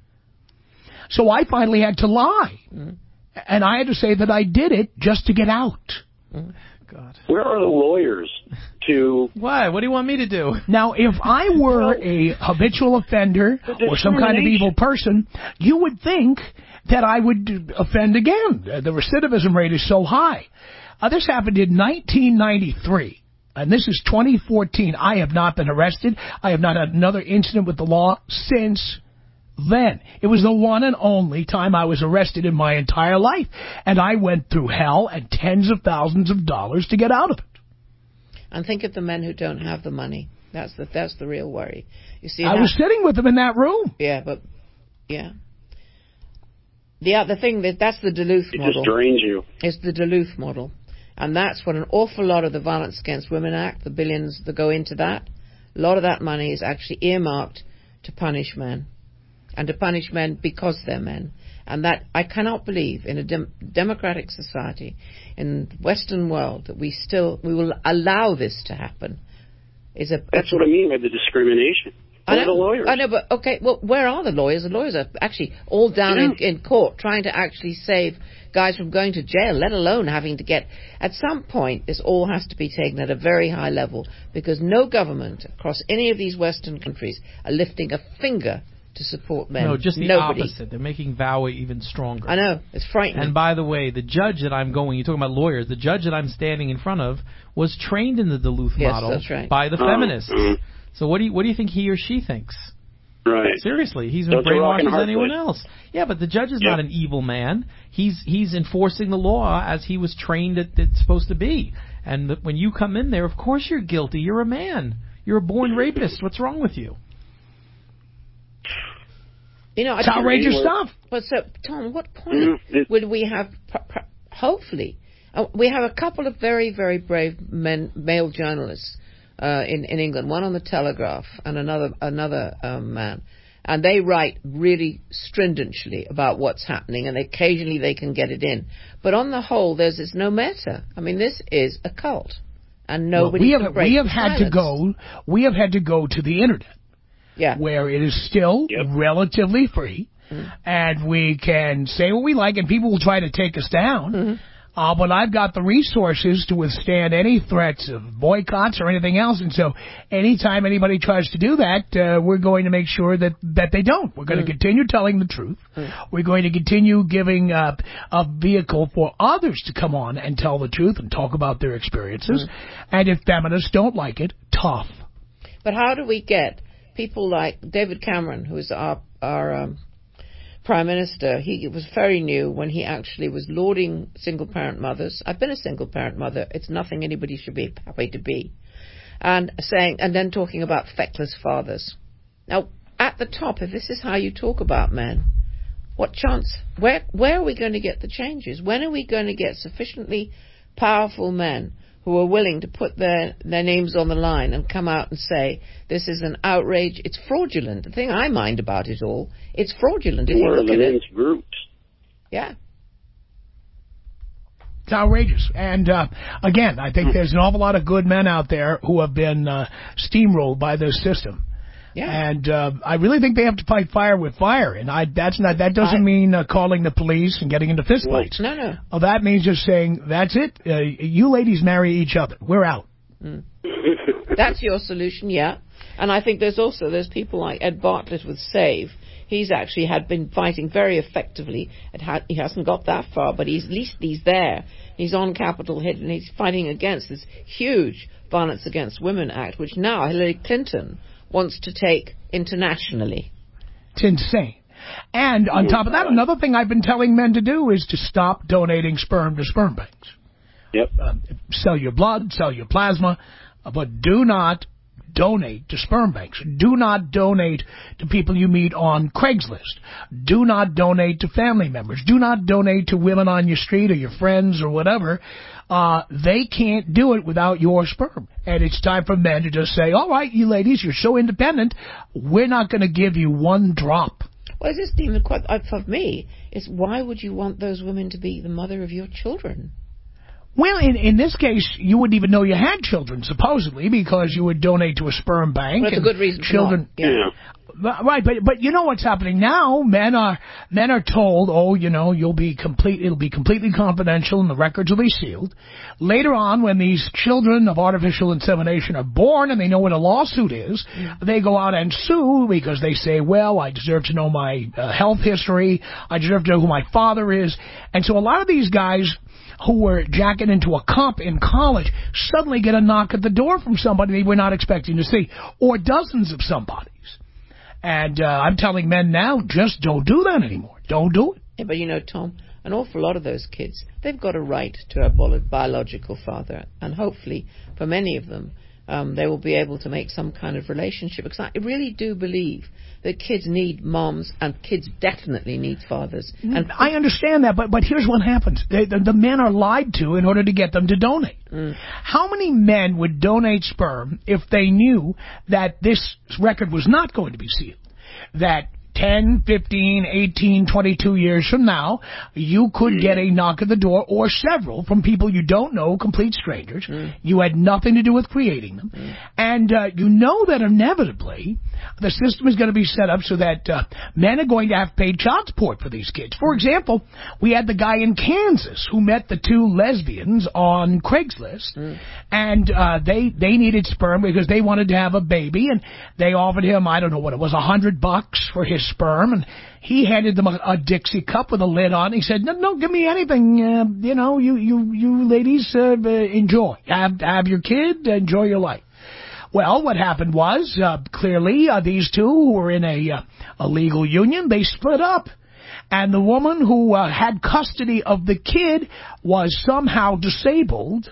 So I finally had to lie. Mm. And I had to say that I did it just to get out. Mm. God. Where are the lawyers to... Why? What do you want me to do? Now, if I were a habitual offender or some kind of evil person, you would think that I would offend again. The recidivism rate is so high. Uh, this happened in nineteen ninety-three, and this is twenty fourteen. I have not been arrested. I have not had another incident with the law since then. It was the one and only time I was arrested in my entire life, and I went through hell and tens of thousands of dollars to get out of it. And think of the men who don't have the money. That's the that's the real worry. You see, I that, was sitting with them in that room. Yeah, but yeah, the other thing that that's the Duluth it model. It just drains you. It's the Duluth model, and that's what an awful lot of the Violence Against Women Act, the billions that go into that, a lot of that money is actually earmarked to punish men. And to punish men because they're men. And that, I cannot believe in a dem- democratic society, in the Western world, that we still, we will allow this to happen. Is a, That's what I mean by the discrimination. Where are the lawyers? I know, but, okay, well, where are the lawyers? The lawyers are actually all down yeah. in, in court trying to actually save guys from going to jail, let alone having to get... At some point, this all has to be taken at a very high level, because no government across any of these Western countries are lifting a finger to support men. No, just the Nobody. opposite. They're making V A W A even stronger. I know. It's frightening. And by the way, the judge that I'm going, you're talking about lawyers, the judge that I'm standing in front of was trained in the Duluth yes, model that's right. by the oh, feminists. Mm. So what do you what do you think he or she thinks? Right. Seriously, he's That's as brainwashed as anyone place. else. Yeah, but the judge is yep. not an evil man. He's he's enforcing the law as he was trained that it's supposed to be. And the, when you come in there, of course you're guilty. You're a man. You're a born rapist. What's wrong with you? You know, it's outrageous stuff. But so, Tom, what point mm, would we have? Pr- pr- hopefully, uh, we have a couple of very, very brave men, male journalists uh, in in England, one on the Telegraph, and another another um, man, and they write really stringently about what's happening, and occasionally they can get it in. But on the whole, there's this no meta. I mean, this is a cult, and nobody well, we can have break we have the had silence. to go. We have had to go to the internet, yeah, where it is still Yep. relatively free, mm-hmm. and we can say what we like, and people will try to take us down. Mm-hmm. Uh, but I've got the resources to withstand any threats of boycotts or anything else. And so anytime anybody tries to do that, uh, we're going to make sure that, that they don't. We're going mm. to continue telling the truth. Mm. We're going to continue giving uh, a vehicle for others to come on and tell the truth and talk about their experiences. Mm. And if feminists don't like it, tough. But how do we get people like David Cameron, who is our, our um, Prime Minister? He was very new when he actually was lauding single-parent mothers. I've been a single-parent mother. It's nothing anybody should be happy to be. And saying, and then talking about feckless fathers. Now, at the top, if this is how you talk about men, what chance, where, where are we going to get the changes? When are we going to get sufficiently powerful men who are willing to put their, their names on the line and come out and say, this is an outrage, it's fraudulent. The thing I mind about it all, it's fraudulent. If you One look of the at men's it. groups. Yeah. It's outrageous. And, uh, again, I think there's an awful lot of good men out there who have been uh, steamrolled by this system. Yeah. And uh, I really think they have to fight fire with fire. And I, that's not, that doesn't I, mean uh, calling the police and getting into fistfights. No, no. Oh, that means just saying, that's it. Uh, you ladies marry each other. We're out. Mm. That's your solution, yeah. And I think there's also, there's people like Ed Bartlett with SAVE. He's actually had been fighting very effectively. It had, he hasn't got that far, but he's, at least he's there. He's on Capitol Hill, and he's fighting against this huge Violence Against Women Act, which now Hillary Clinton wants to take internationally. It's insane. And on top of that, another thing I've been telling men to do is to stop donating sperm to sperm banks. Yep. Uh, sell your blood, sell your plasma, uh, but do not donate to sperm banks. Do not donate to people you meet on Craigslist. Do not donate to family members. Do not donate to women on your street or your friends or whatever. Uh, they can't do it without your sperm. And it's time for men to just say, all right, you ladies, you're so independent, we're not going to give you one drop. Well, it's just even quite, uh, for me, it's why would you want those women to be the mother of your children? Well, in, in this case, you wouldn't even know you had children, supposedly, because you would donate to a sperm bank. Well, that's a good reason children, for not. Yeah. yeah. Right, but but you know what's happening now? Men are men are told, oh, you know, you'll be complete. It'll be completely confidential, and the records will be sealed. Later on, when these children of artificial insemination are born, and they know what a lawsuit is, yeah. they go out and sue because they say, well, I deserve to know my uh, health history. I deserve to know who my father is, and so a lot of these guys who were jacking into a cup in college suddenly get a knock at the door from somebody they were not expecting to see, or dozens of somebodies. And uh, I'm telling men now, just don't do that anymore. Don't do it. Yeah, but you know, Tom, an awful lot of those kids, they've got a right to a biological father, and hopefully, for many of them, um, they will be able to make some kind of relationship. Because I really do believe that kids need moms, and kids definitely need fathers. And I understand that, but but here's what happens. They, the, the men are lied to in order to get them to donate. Mm. How many men would donate sperm if they knew that this record was not going to be sealed? That ten, fifteen, eighteen, twenty-two years from now, you could get a knock at the door, or several, from people you don't know, complete strangers. Mm. You had nothing to do with creating them. Mm. And uh, you know that inevitably the system is going to be set up so that uh, men are going to have paid child support for these kids. For example, we had the guy in Kansas who met the two lesbians on Craigslist, mm. and uh, they, they needed sperm because they wanted to have a baby, and they offered him, I don't know what it was, a hundred bucks for his sperm, and he handed them a, a Dixie cup with a lid on. He said, no, no, give me anything, uh, you know, you, you, you ladies, uh, enjoy. Have, have your kid, enjoy your life. Well, what happened was, uh, clearly, uh, these two who were in a, uh, a legal union, they split up. And the woman who uh, had custody of the kid was somehow disabled.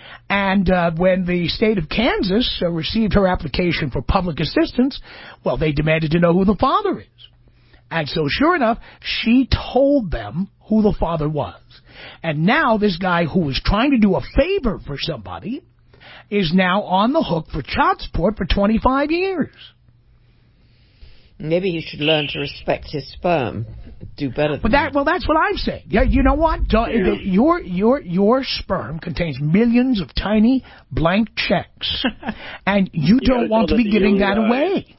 And uh, when the state of Kansas uh, received her application for public assistance, well, they demanded to know who the father is. And so, sure enough, she told them who the father was. And now this guy who was trying to do a favor for somebody is now on the hook for child support for twenty-five years. Maybe he should learn to respect his sperm. Do better than but that, that. Well, that's what I'm saying. Yeah, you know what? Yeah. Your your your sperm contains millions of tiny blank checks, and you, you don't want to be giving that guy. away.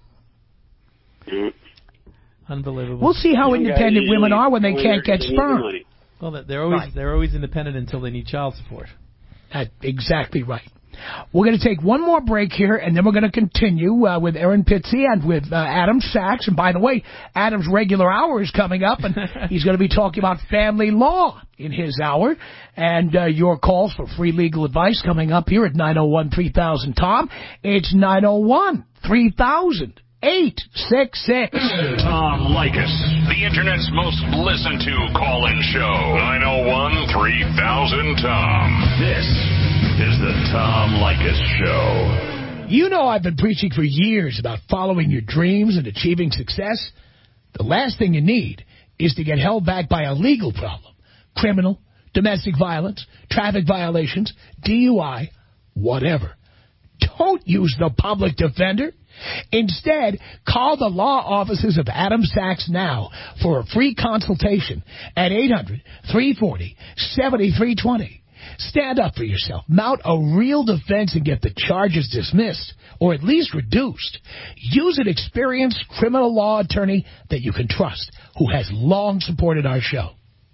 Mm. Unbelievable. We'll see how independent women are when they can't get sperm. Well, they're always right. they're always independent until they need child support. That's exactly right. We're going to take one more break here, and then we're going to continue uh, with Aaron Pizzi and with uh, Adam Sachs. And by the way, Adam's regular hour is coming up, and he's going to be talking about family law in his hour. And uh, your calls for free legal advice coming up here at nine oh one, three thousand, Tom. It's nine oh one, three thousand, eight six six. Tom Leykis, the Internet's most listened to call-in show. nine oh one, three thousand, Tom. This is the Tom Leykis Show. You know I've been preaching for years about following your dreams and achieving success. The last thing you need is to get held back by a legal problem. Criminal, domestic violence, traffic violations, D U I, whatever. Don't use the public defender. Instead, call the law offices of Adam Sachs now for a free consultation at eight hundred, three forty, seventy-three twenty. Stand up for yourself. Mount a real defense and get the charges dismissed, or at least reduced. Use an experienced criminal law attorney that you can trust, who has long supported our show.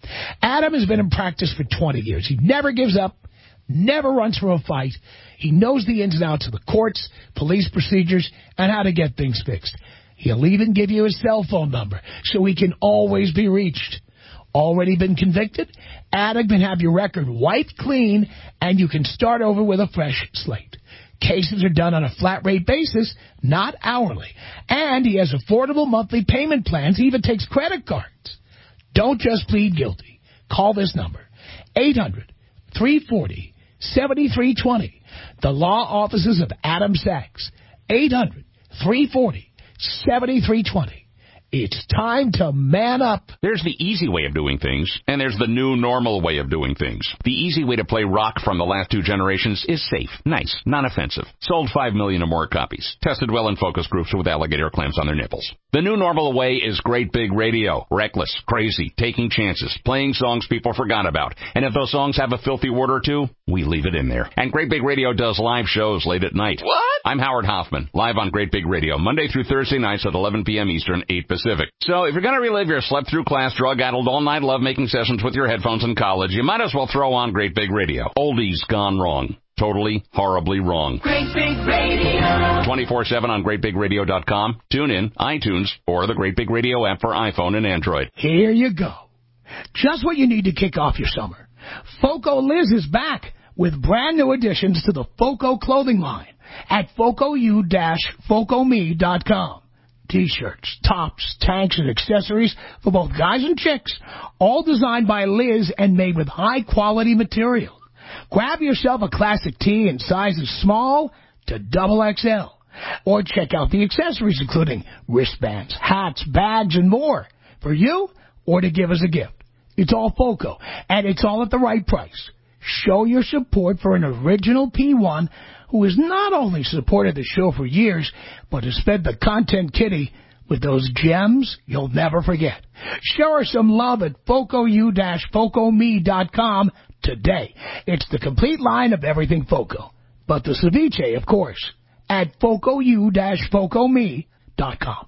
Adam has been in practice for twenty years. He never gives up, never runs from a fight. He knows the ins and outs of the courts, police procedures, and how to get things fixed. He'll even give you his cell phone number so he can always be reached. Already been convicted? Adam can have your record wiped clean, and you can start over with a fresh slate. Cases are done on a flat rate basis, not hourly. And he has affordable monthly payment plans. He even takes credit cards. Don't just plead guilty. Call this number, eight hundred, three forty, seventy-three twenty. The law offices of Adam Sachs, eight hundred, three forty, seventy-three twenty. It's time to man up. There's the easy way of doing things, and there's the new normal way of doing things. The easy way to play rock from the last two generations is safe, nice, non-offensive. Sold five million or more copies. Tested well in focus groups with alligator clamps on their nipples. The new normal way is Great Big Radio. Reckless, crazy, taking chances, playing songs people forgot about. And if those songs have a filthy word or two, we leave it in there. And Great Big Radio does live shows late at night. What? I'm Howard Hoffman, live on Great Big Radio, Monday through Thursday nights at eleven p.m. Eastern, eight Pacific. So if you're going to relive your slept-through class, drug-addled, all-night love-making sessions with your headphones in college, you might as well throw on Great Big Radio. Oldies gone wrong. Totally, horribly wrong. Great Big Radio. twenty-four seven on great big radio dot com, TuneIn, iTunes, or the Great Big Radio app for iPhone and Android. Here you go. Just what you need to kick off your summer. Foco Liz is back with brand new additions to the Foco clothing line at foco u dash foco me dot com. T-shirts, tops, tanks, and accessories for both guys and chicks, all designed by Liz and made with high-quality material. Grab yourself a classic tee in sizes small to double X L. Or check out the accessories, including wristbands, hats, bags, and more, for you or to give as a gift. It's all Foco, and it's all at the right price. Show your support for an original P one who has not only supported the show for years, but has fed the content kitty with those gems you'll never forget. Show her some love at foco u dash foco me dot com today. It's the complete line of everything Foco, but the ceviche, of course, at foco u dash foco me dot com.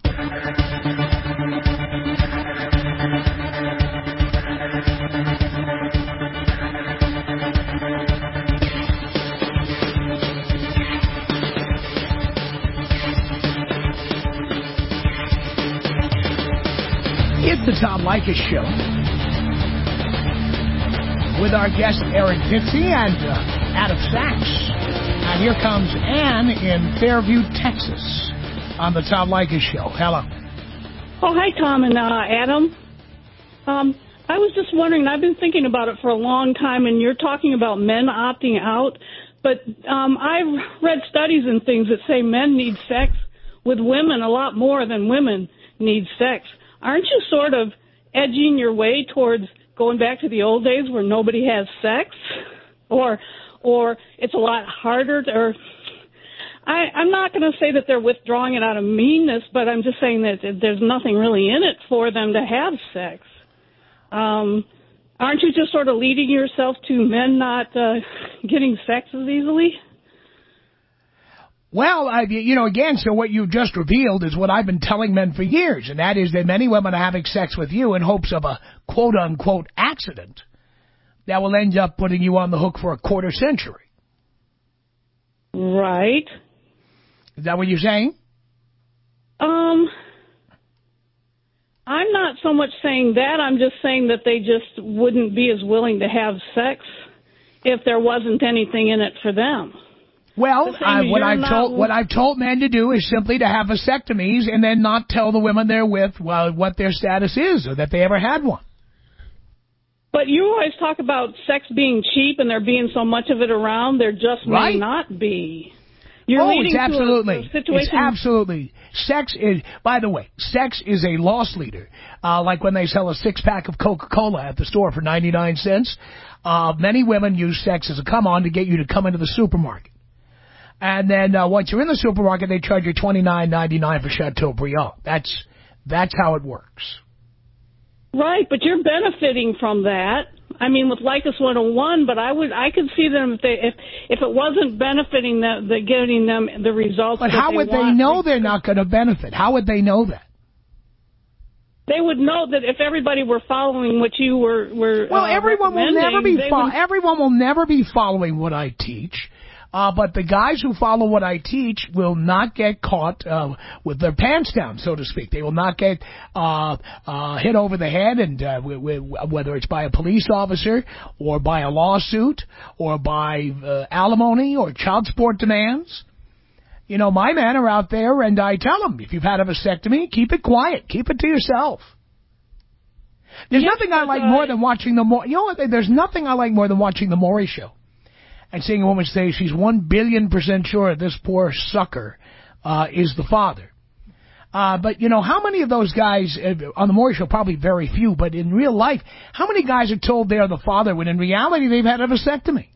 It's the Tom Leykis Show with our guest Aaron Pizzi and uh, Adam Sachs. And here comes Ann in Fairview, Texas on the Tom Leykis Show. Hello. Oh, hi, Tom and uh, Adam. Um, I was just wondering, I've been thinking about it for a long time, and you're talking about men opting out, but um, I've read studies and things that say men need sex with women a lot more than women need sex. Aren't you sort of edging your way towards going back to the old days where nobody has sex? Or or it's a lot harder to, or I, I'm not going to say that they're withdrawing it out of meanness, but I'm just saying that there's nothing really in it for them to have sex. Um, aren't you just sort of leading yourself to men not uh, getting sex as easily? Well, I, you know, again, so what you just revealed is what I've been telling men for years, and that is that many women are having sex with you in hopes of a quote-unquote accident that will end up putting you on the hook for a quarter century. Right. Is that what you're saying? Um, I'm not so much saying that. I'm just saying that they just wouldn't be as willing to have sex if there wasn't anything in it for them. Well, I, what I've told what I've told men to do is simply to have vasectomies and then not tell the women they're with well, what their status is or that they ever had one. But you always talk about sex being cheap and there being so much of it around. There just right. may not be. You're oh, leading it's absolutely. To a, a situation. It's absolutely. Sex is, by the way, sex is a loss leader. Uh, like when they sell a six-pack of Coca-Cola at the store for ninety-nine cents. Uh, many women use sex as a come-on to get you to come into the supermarket. And then uh, once you're in the supermarket, they charge you twenty-nine ninety-nine for Chateaubriand. That's that's how it works. Right, but you're benefiting from that. I mean, with Lycus one oh one, but I would I could see them if they if if it wasn't benefiting them, the getting them the results. But that how they would want, they know they're not going to benefit? How would they know that? They would know that if everybody were following what you were were. Well, uh, everyone will never be fo- would... everyone will never be following what I teach. Uh, but the guys who follow what I teach will not get caught uh, with their pants down, so to speak. They will not get uh, uh, hit over the head, and uh, w- w- whether it's by a police officer or by a lawsuit or by uh, alimony or child support demands. You know, my men are out there, and I tell them, if you've had a vasectomy, keep it quiet. Keep it to yourself. There's yes, nothing I like uh, more than watching the Maury. You know what? There's nothing I like more than watching the Maury Show. And seeing a woman say she's one billion percent sure this poor sucker uh, is the father. Uh, but, you know, how many of those guys uh, on the Maury Show, probably very few, but in real life, how many guys are told they're the father when in reality they've had a vasectomy?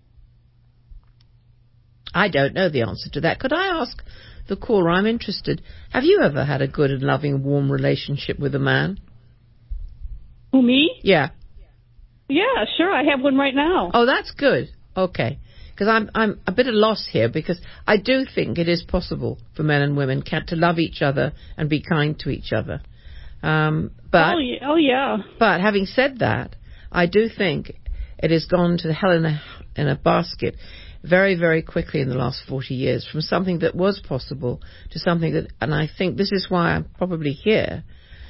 I don't know the answer to that. Could I ask the caller, I'm interested, have you ever had a good and loving, warm relationship with a man? Who, me? Yeah. Yeah, sure, I have one right now. Oh, that's good. Okay. Because I'm I'm a bit at loss here, because I do think it is possible for men and women can, to love each other and be kind to each other. Um, but oh yeah, oh yeah. But having said that, I do think it has gone to hell in a in a basket very very quickly in the last forty years, from something that was possible to something that, and I think this is why I'm probably here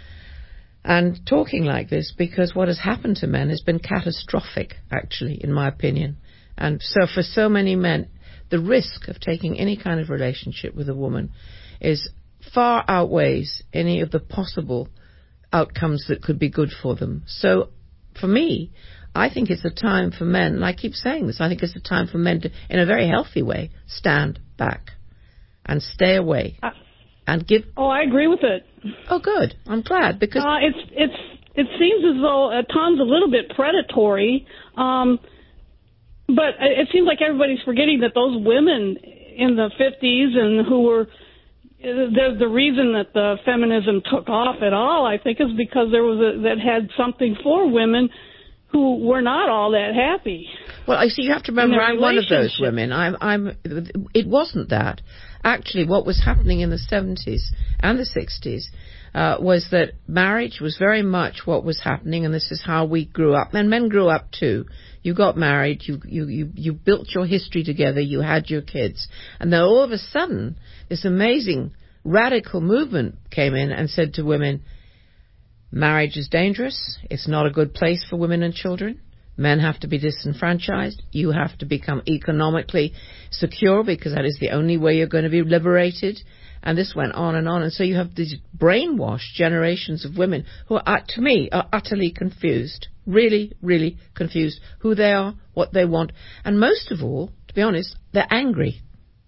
and talking like this, because what has happened to men has been catastrophic, actually, in my opinion. And so for so many men, the risk of taking any kind of relationship with a woman is far outweighs any of the possible outcomes that could be good for them. So for me, I think it's a time for men, and I keep saying this, I think it's a time for men to, in a very healthy way, stand back and stay away uh, and give... Oh, I agree with it. Oh, good. I'm glad, because... Uh, it's it's it seems as though uh, Tom's a little bit predatory, um... But it seems like everybody's forgetting that those women in the fifties and who were the the reason that the feminism took off at all, I think, is because there was a, that had something for women who were not all that happy. Well, I see. You have to remember, I'm one of those women. I'm. I'm. It wasn't that. Actually, what was happening in the seventies and the sixties uh, was that marriage was very much what was happening, and this is how we grew up. And men grew up too. You got married, you, you, you, you built your history together, you had your kids. And then all of a sudden, this amazing radical movement came in and said to women, marriage is dangerous, it's not a good place for women and children, men have to be disenfranchised, you have to become economically secure because that is the only way you're going to be liberated. And this went on and on. And so you have these brainwashed generations of women who are, to me, are utterly confused. Really, really confused. Who they are, what they want. And most of all, to be honest, they're angry.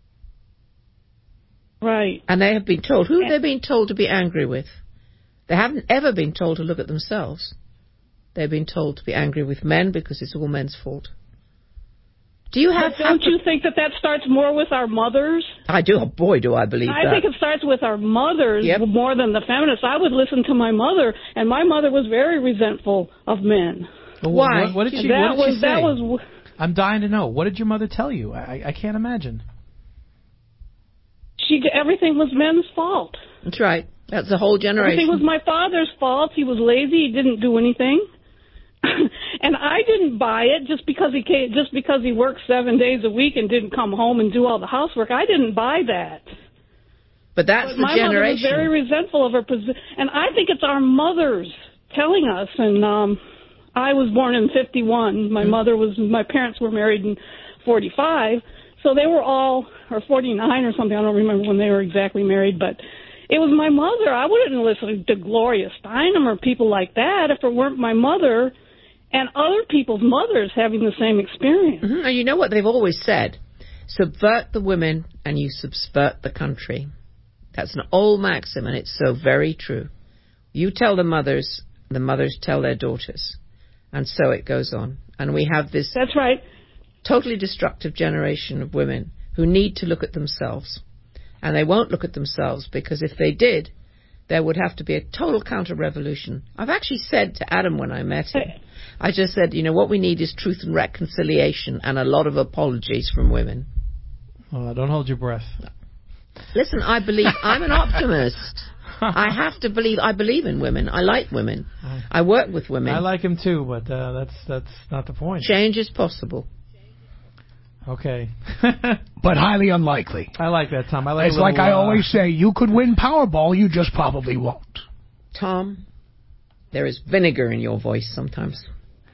Right. And they have been told. Who have they been told to be angry with? They haven't ever been told to look at themselves. They've been told to be angry with men because it's all men's fault. Do you have? But don't you think that that starts more with our mothers? I do. Oh, boy, do I believe I that. I think it starts with our mothers yep. more than the feminists. I would listen to my mother, and my mother was very resentful of men. Well, Why? What, what did she? That what did was, she say? That was. I'm dying to know. What did your mother tell you? I, I can't imagine. She everything was men's fault. That's right. That's the whole generation. Everything was my father's fault. He was lazy. He didn't do anything. And I didn't buy it just because he came, just because he worked seven days a week and didn't come home and do all the housework. I didn't buy that. But that's but the my generation. My mother was very resentful of her position, and I think it's our mothers telling us. And um, I was born in fifty-one. My mm-hmm. mother was. My parents were married in forty-five, so they were all or forty-nine or something. I don't remember when they were exactly married, but. It was my mother. I wouldn't listen to Gloria Steinem or people like that if it weren't my mother and other people's mothers having the same experience. Mm-hmm. And you know what they've always said? Subvert the women and you subvert the country. That's an old maxim, and it's so very true. You tell the mothers, the mothers tell their daughters. And so it goes on. And we have this That's right. totally destructive generation of women who need to look at themselves. And they won't look at themselves because if they did, there would have to be a total counter-revolution. I've actually said to Adam when I met him, I just said, you know, what we need is truth and reconciliation and a lot of apologies from women. Oh, don't hold your breath. Listen, I believe, I'm an optimist. I have to believe, I believe in women. I like women. I work with women. I like him too, but uh, that's that's not the point. Change is possible. Okay. But highly unlikely. I like that, Tom. I like it's little, like I uh, always say, you could win Powerball, you just probably won't. Tom, there is vinegar in your voice sometimes.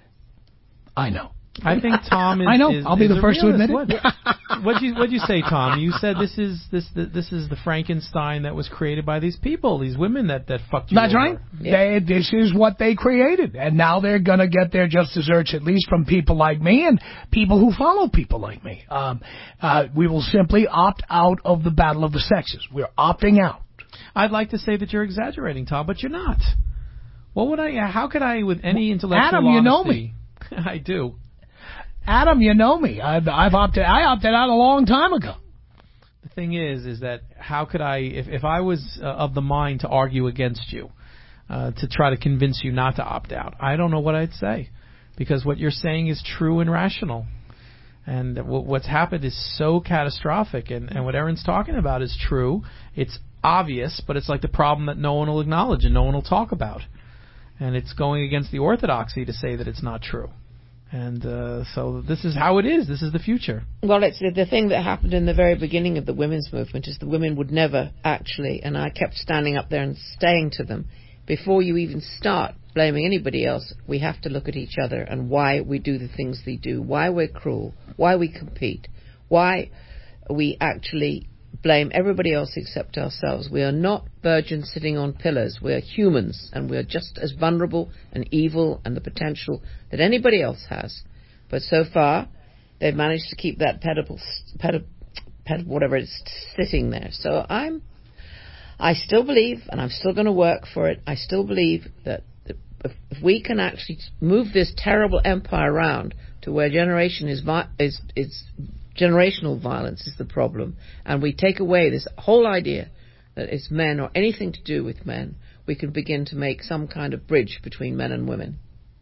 I know. I think Tom is. I know. Is, I'll be is the first to admit what, it. What'd you What'd you say, Tom? You said this is this this is the Frankenstein that was created by these people, these women that that fucked you. That's over. right. Yeah. They, this is what they created, and now they're gonna get their just desserts, at least from people like me and people who follow people like me. Um, uh, we will simply opt out of the battle of the sexes. We're opting out. I'd like to say that you're exaggerating, Tom, but you're not. What would I? How could I, with any intellectual Adam, honesty, you know me. I do. Adam, you know me. I've, I've opted. I opted out a long time ago. The thing is, is that how could I, if if I was uh, of the mind to argue against you, uh, to try to convince you not to opt out, I don't know what I'd say, because what you're saying is true and rational, and w- what's happened is so catastrophic, and and what Erin's talking about is true. It's obvious, but it's like the problem that no one will acknowledge and no one will talk about, and it's going against the orthodoxy to say that it's not true. And uh, so this is how it is. This is the future. Well, it's the thing that happened in the very beginning of the women's movement is the women would never actually, and I kept standing up there and saying to them, before you even start blaming anybody else, we have to look at each other and why we do the things we do, why we're cruel, why we compete, why we actually blame everybody else except ourselves. We are not virgins sitting on pillars. We are humans, and we are just as vulnerable and evil and the potential that anybody else has. But so far, they've managed to keep that pedal, pedal, pedal, whatever it's sitting there. So I'm, I still believe, and I'm still going to work for it. I still believe that if, if we can actually move this terrible empire around to where generation is is is generational violence is the problem, and we take away this whole idea that it's men or anything to do with men, we can begin to make some kind of bridge between men and women.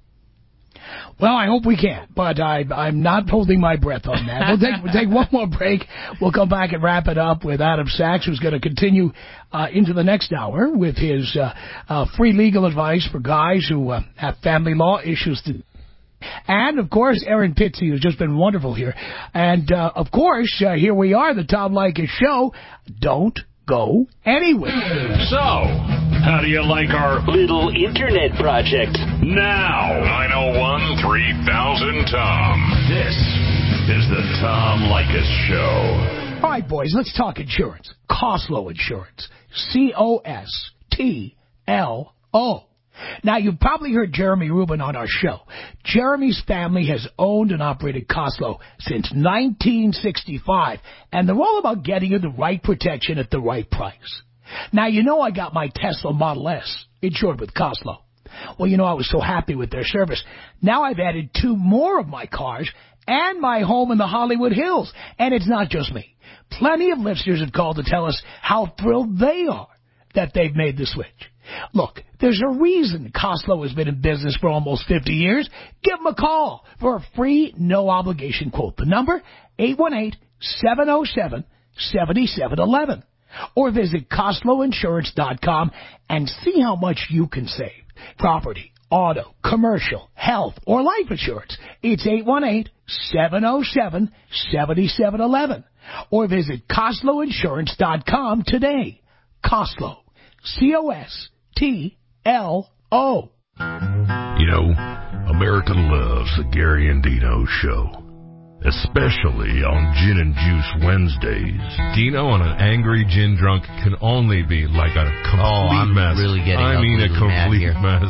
Well, I hope we can, but I, I'm not holding my breath on that. We'll take, we'll take one more break. We'll come back and wrap it up with Adam Sachs, who's going to continue uh, into the next hour with his uh, uh, free legal advice for guys who uh, have family law issues to. And, of course, Erin Pizzey, who's just been wonderful here. And, uh, of course, uh, here we are, the Tom Leykis Show. Don't go anywhere. So, how do you like our little internet project? Now, nine oh one, three thousand Tom. This is the Tom Leykis Show. All right, boys, let's talk insurance. Coslow Insurance. C O S T L O. Now, you've probably heard Jeremy Rubin on our show. Jeremy's family has owned and operated Coslow since nineteen sixty-five, and they're all about getting you the right protection at the right price. Now, you know I got my Tesla Model S insured with Coslow. Well, you know, I was so happy with their service. Now I've added two more of my cars, and my home in the Hollywood Hills. And it's not just me. Plenty of listeners have called to tell us how thrilled they are that they've made the switch. Look, there's a reason Costco has been in business for almost fifty years. Give them a call for a free, no-obligation quote. The number, eight one eight, seven oh seven, seven seven one one. Or visit Costco Insurance dot com and see how much you can save. Property, auto, commercial, health, or life insurance. It's eight one eight, seven oh seven, seven seven one one. Or visit Costco Insurance dot com today. Costco. C O S T L O. You know, America loves the Gary and Dino show. Especially on Gin and Juice Wednesdays. Dino on an angry gin drunk can only be like a complete oh, I'm mess. Really getting I mean a complete mess.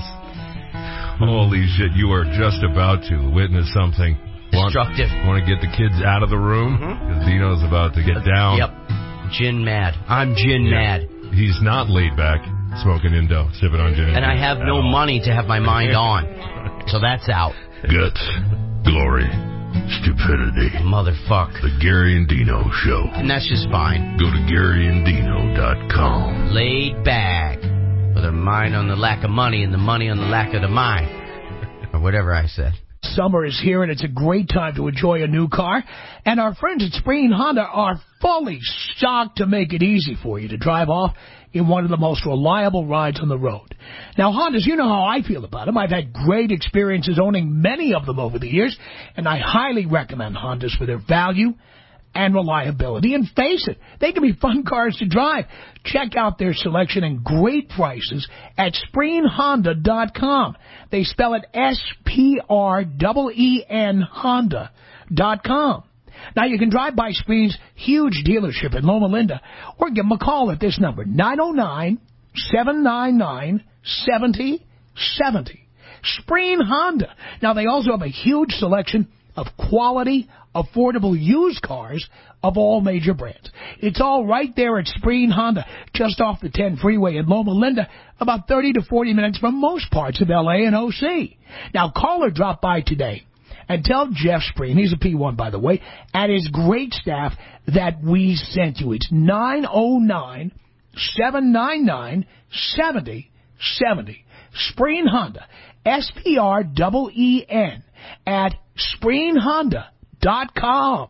Holy shit, you are just about to witness something destructive. Want, want to get the kids out of the room? Because mm-hmm. Dino's about to get down. Yep. Gin mad. I'm gin yeah. mad. He's not laid back, smoking Indo, sipping on gin. And I have no all. money to have my mind on. So that's out. Guts, glory, stupidity. Motherfuck. The Gary and Dino Show. And that's just fine. Go to Gary and Dino dot com. Laid back. With a mind on the lack of money and the money on the lack of the mind. Or whatever I said. Summer is here, and it's a great time to enjoy a new car. And our friends at Spreen Honda are fully stocked to make it easy for you to drive off in one of the most reliable rides on the road. Now, Hondas, you know how I feel about them. I've had great experiences owning many of them over the years, and I highly recommend Hondas for their value and reliability. And face it, they can be fun cars to drive. Check out their selection and great prices at Spreen Honda dot com. They spell it S P R E E N Honda dot com. Now, you can drive by Spreen's huge dealership in Loma Linda or give them a call at this number, nine oh nine, seven nine nine, seven oh seven oh. Spreen Honda. Now, they also have a huge selection of quality, affordable used cars of all major brands. It's all right there at Spreen Honda, just off the ten freeway in Loma Linda, about thirty to forty minutes from most parts of L A and O C. Now, call or drop by today and tell Jeff Spreen, he's a P one, by the way, and his great staff that we sent you. It's nine oh nine, seven nine nine, seven oh seven oh. Spreen Honda, S P R E E N, at Spreen Honda dot com.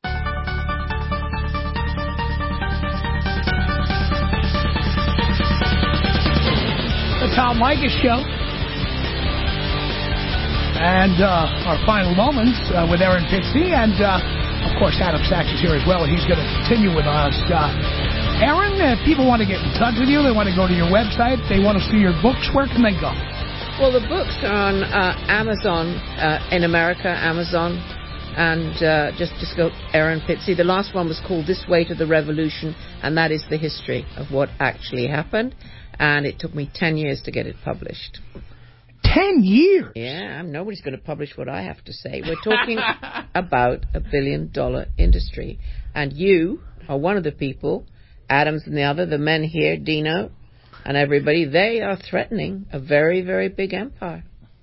The Tom Leykis Show. And uh, our final moments uh, with Aaron Pitsey. And, uh, of course, Adam Sachs is here as well, and he's going to continue with us. Uh, Aaron, if people want to get in touch with you, they want to go to your website, they want to see your books, where can they go? Well, the books are on uh, Amazon, uh, in America, Amazon, and uh, just, just go Aaron Pitsey. The last one was called This Way to the Revolution, and that is the history of what actually happened, and it took me ten years to get it published. Ten years? Yeah, nobody's going to publish what I have to say. We're talking about a billion-dollar industry, and you are one of the people, Adam's and the other, the men here, Dino, and everybody, they are threatening a very, very big empire.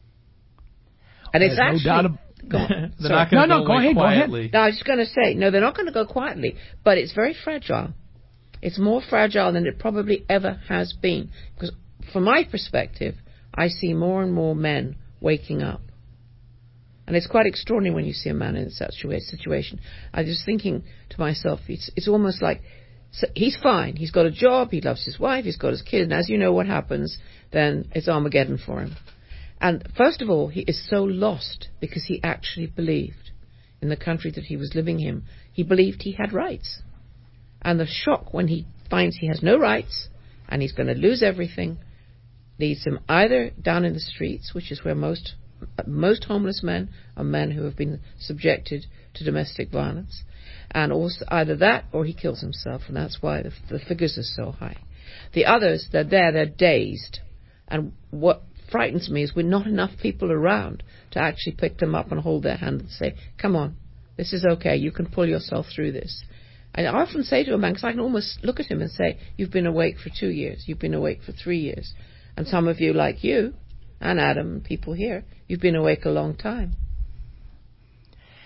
And it's There's actually... No doubt of, go on. They're not going to no, go no, go ahead, quietly. Go No, I was just going to say, no, they're not going to go quietly, but it's very fragile. It's more fragile than it probably ever has been. Because from my perspective, I see more and more men waking up. And it's quite extraordinary when you see a man in such a situation. I was thinking to myself, it's, it's almost like... So he's fine. He's got a job. He loves his wife. He's got his kid. And as you know what happens, then it's Armageddon for him. And first of all, he is so lost because he actually believed in the country that he was living in. He believed he had rights. And the shock when he finds he has no rights and he's going to lose everything leads him either down in the streets, which is where most most homeless men are men who have been subjected to domestic violence. And also either that or he kills himself, and that's why the, the figures are so high. The others, they're there, they're dazed. And what frightens me is we're not enough people around to actually pick them up and hold their hand and say, come on, this is okay, you can pull yourself through this. And I often say to a man, because I can almost look at him and say, you've been awake for two years, you've been awake for three years. And some of you, like you, and Adam, and people here, you've been awake a long time.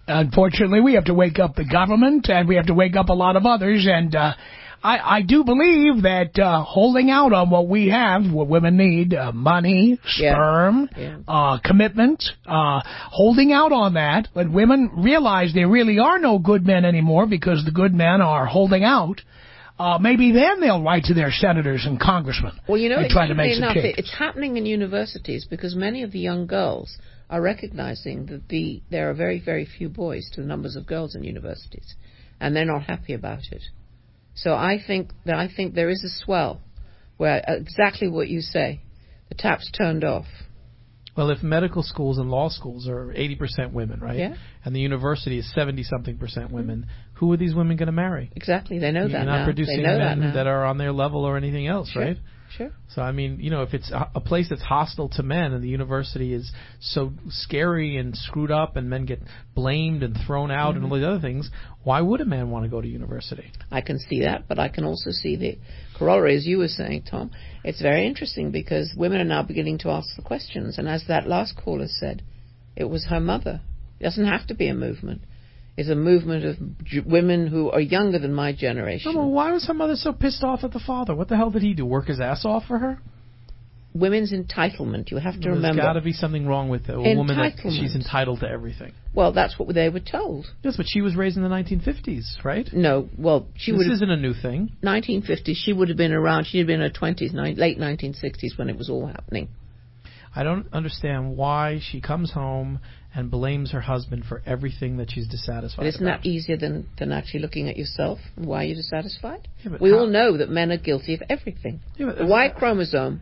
Unfortunately, we have to wake up the government, and we have to wake up a lot of others, and uh, I, I do believe that uh, holding out on what we have, what women need, uh, money, sperm, yeah. Yeah. Uh, commitment, uh, holding out on that, when women realize there really are no good men anymore because the good men are holding out, uh, maybe then they'll write to their senators and congressmen well, you know, and try to make some enough, changes. It's happening in universities because many of the young girls are recognizing that the there are very, very few boys to the numbers of girls in universities, and they're not happy about it. So I think that I think there is a swell where exactly what you say, the tap's turned off. Well, if medical schools and law schools are eighty percent women, right? Yeah. And the university is seventy-something percent women, mm-hmm. who are these women going to marry? Exactly. They know You're that not now. producing they know men that, that are on their level or anything else, sure. right? Sure. So, I mean, you know, if it's a place that's hostile to men and the university is so scary and screwed up and men get blamed and thrown out mm-hmm. and all these other things, why would a man want to go to university? I can see that, but I can also see the corollary, as you were saying, Tom. It's very interesting because women are now beginning to ask the questions. And as that last caller said, it was her mother. It doesn't have to be a movement. It's a movement of j- women who are younger than my generation. No, well, why was her mother so pissed off at the father? What the hell did he do? Work his ass off for her? Women's entitlement. You have to well, remember. There's got to be something wrong with it. A woman that she's entitled to everything. Well, that's what they were told. Yes, but she was raised in the nineteen fifties, right? No, well, she would. This isn't a new thing. nineteen fifties. She would have been around. She'd have been in her twenties, ni- late nineteen sixties when it was all happening. I don't understand why she comes home and blames her husband for everything that she's dissatisfied but isn't about. that easier than, than actually looking at yourself? Why are you dissatisfied? Yeah, we how? all know that men are guilty of everything. Yeah, the Y chromosome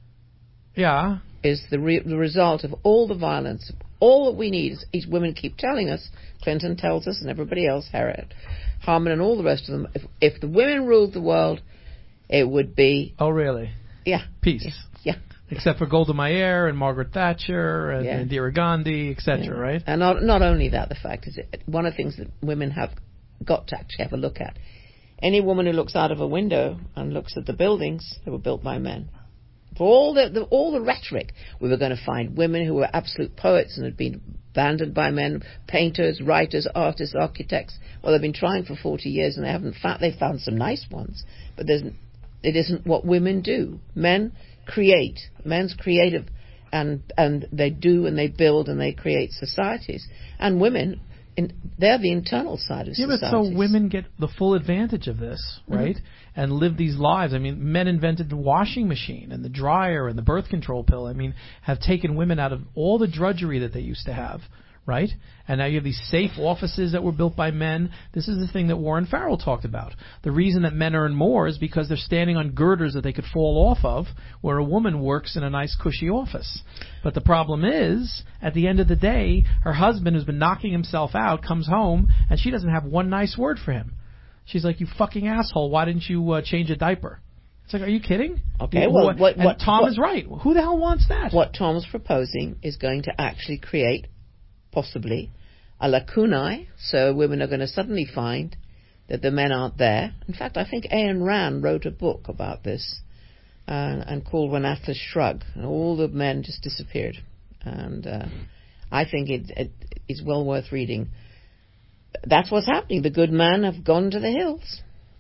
yeah. is the, re- the result of all the violence. All that we need is, is women keep telling us, Clinton tells us and everybody else, Harriet Harman and all the rest of them, if, if the women ruled the world, it would be... Oh, really? Yeah. Peace. Yeah. Except for Golda Meir and Margaret Thatcher and, yeah. and Indira Gandhi, et cetera, yeah. right? And not, not only that, the fact is that one of the things that women have got to actually have a look at. Any woman who looks out of a window and looks at the buildings that were built by men, for all the, the all the rhetoric, we were going to find women who were absolute poets and had been abandoned by men, painters, writers, artists, architects. Well, they've been trying for forty years and they haven't found, they found some nice ones, but there's, it isn't what women do. Men create. Men's creative, and and they do and they build and they create societies. And women, in, they're the internal side of yeah, societies. Yeah, but so women get the full advantage of this, right? Mm-hmm. And live these lives. I mean, men invented the washing machine and the dryer and the birth control pill. I mean, have taken women out of all the drudgery that they used to have. Right? And now you have these safe offices that were built by men. This is the thing that Warren Farrell talked about. The reason that men earn more is because they're standing on girders that they could fall off of, where a woman works in a nice cushy office. But the problem is, at the end of the day, her husband, who's been knocking himself out, comes home, and she doesn't have one nice word for him. She's like, you fucking asshole, why didn't you uh, change a diaper? It's like, are you kidding? Okay, well, what, what, and what, Tom what, is right. Who the hell wants that? What Tom's proposing is going to actually create possibly a lacunae, so women are going to suddenly find that the men aren't there. In fact, I think Ayn Rand wrote a book about this uh, and called When Atlas Shrugged, and all the men just disappeared. And uh, I think it, it is well worth reading. That's what's happening. The good men have gone to the hills.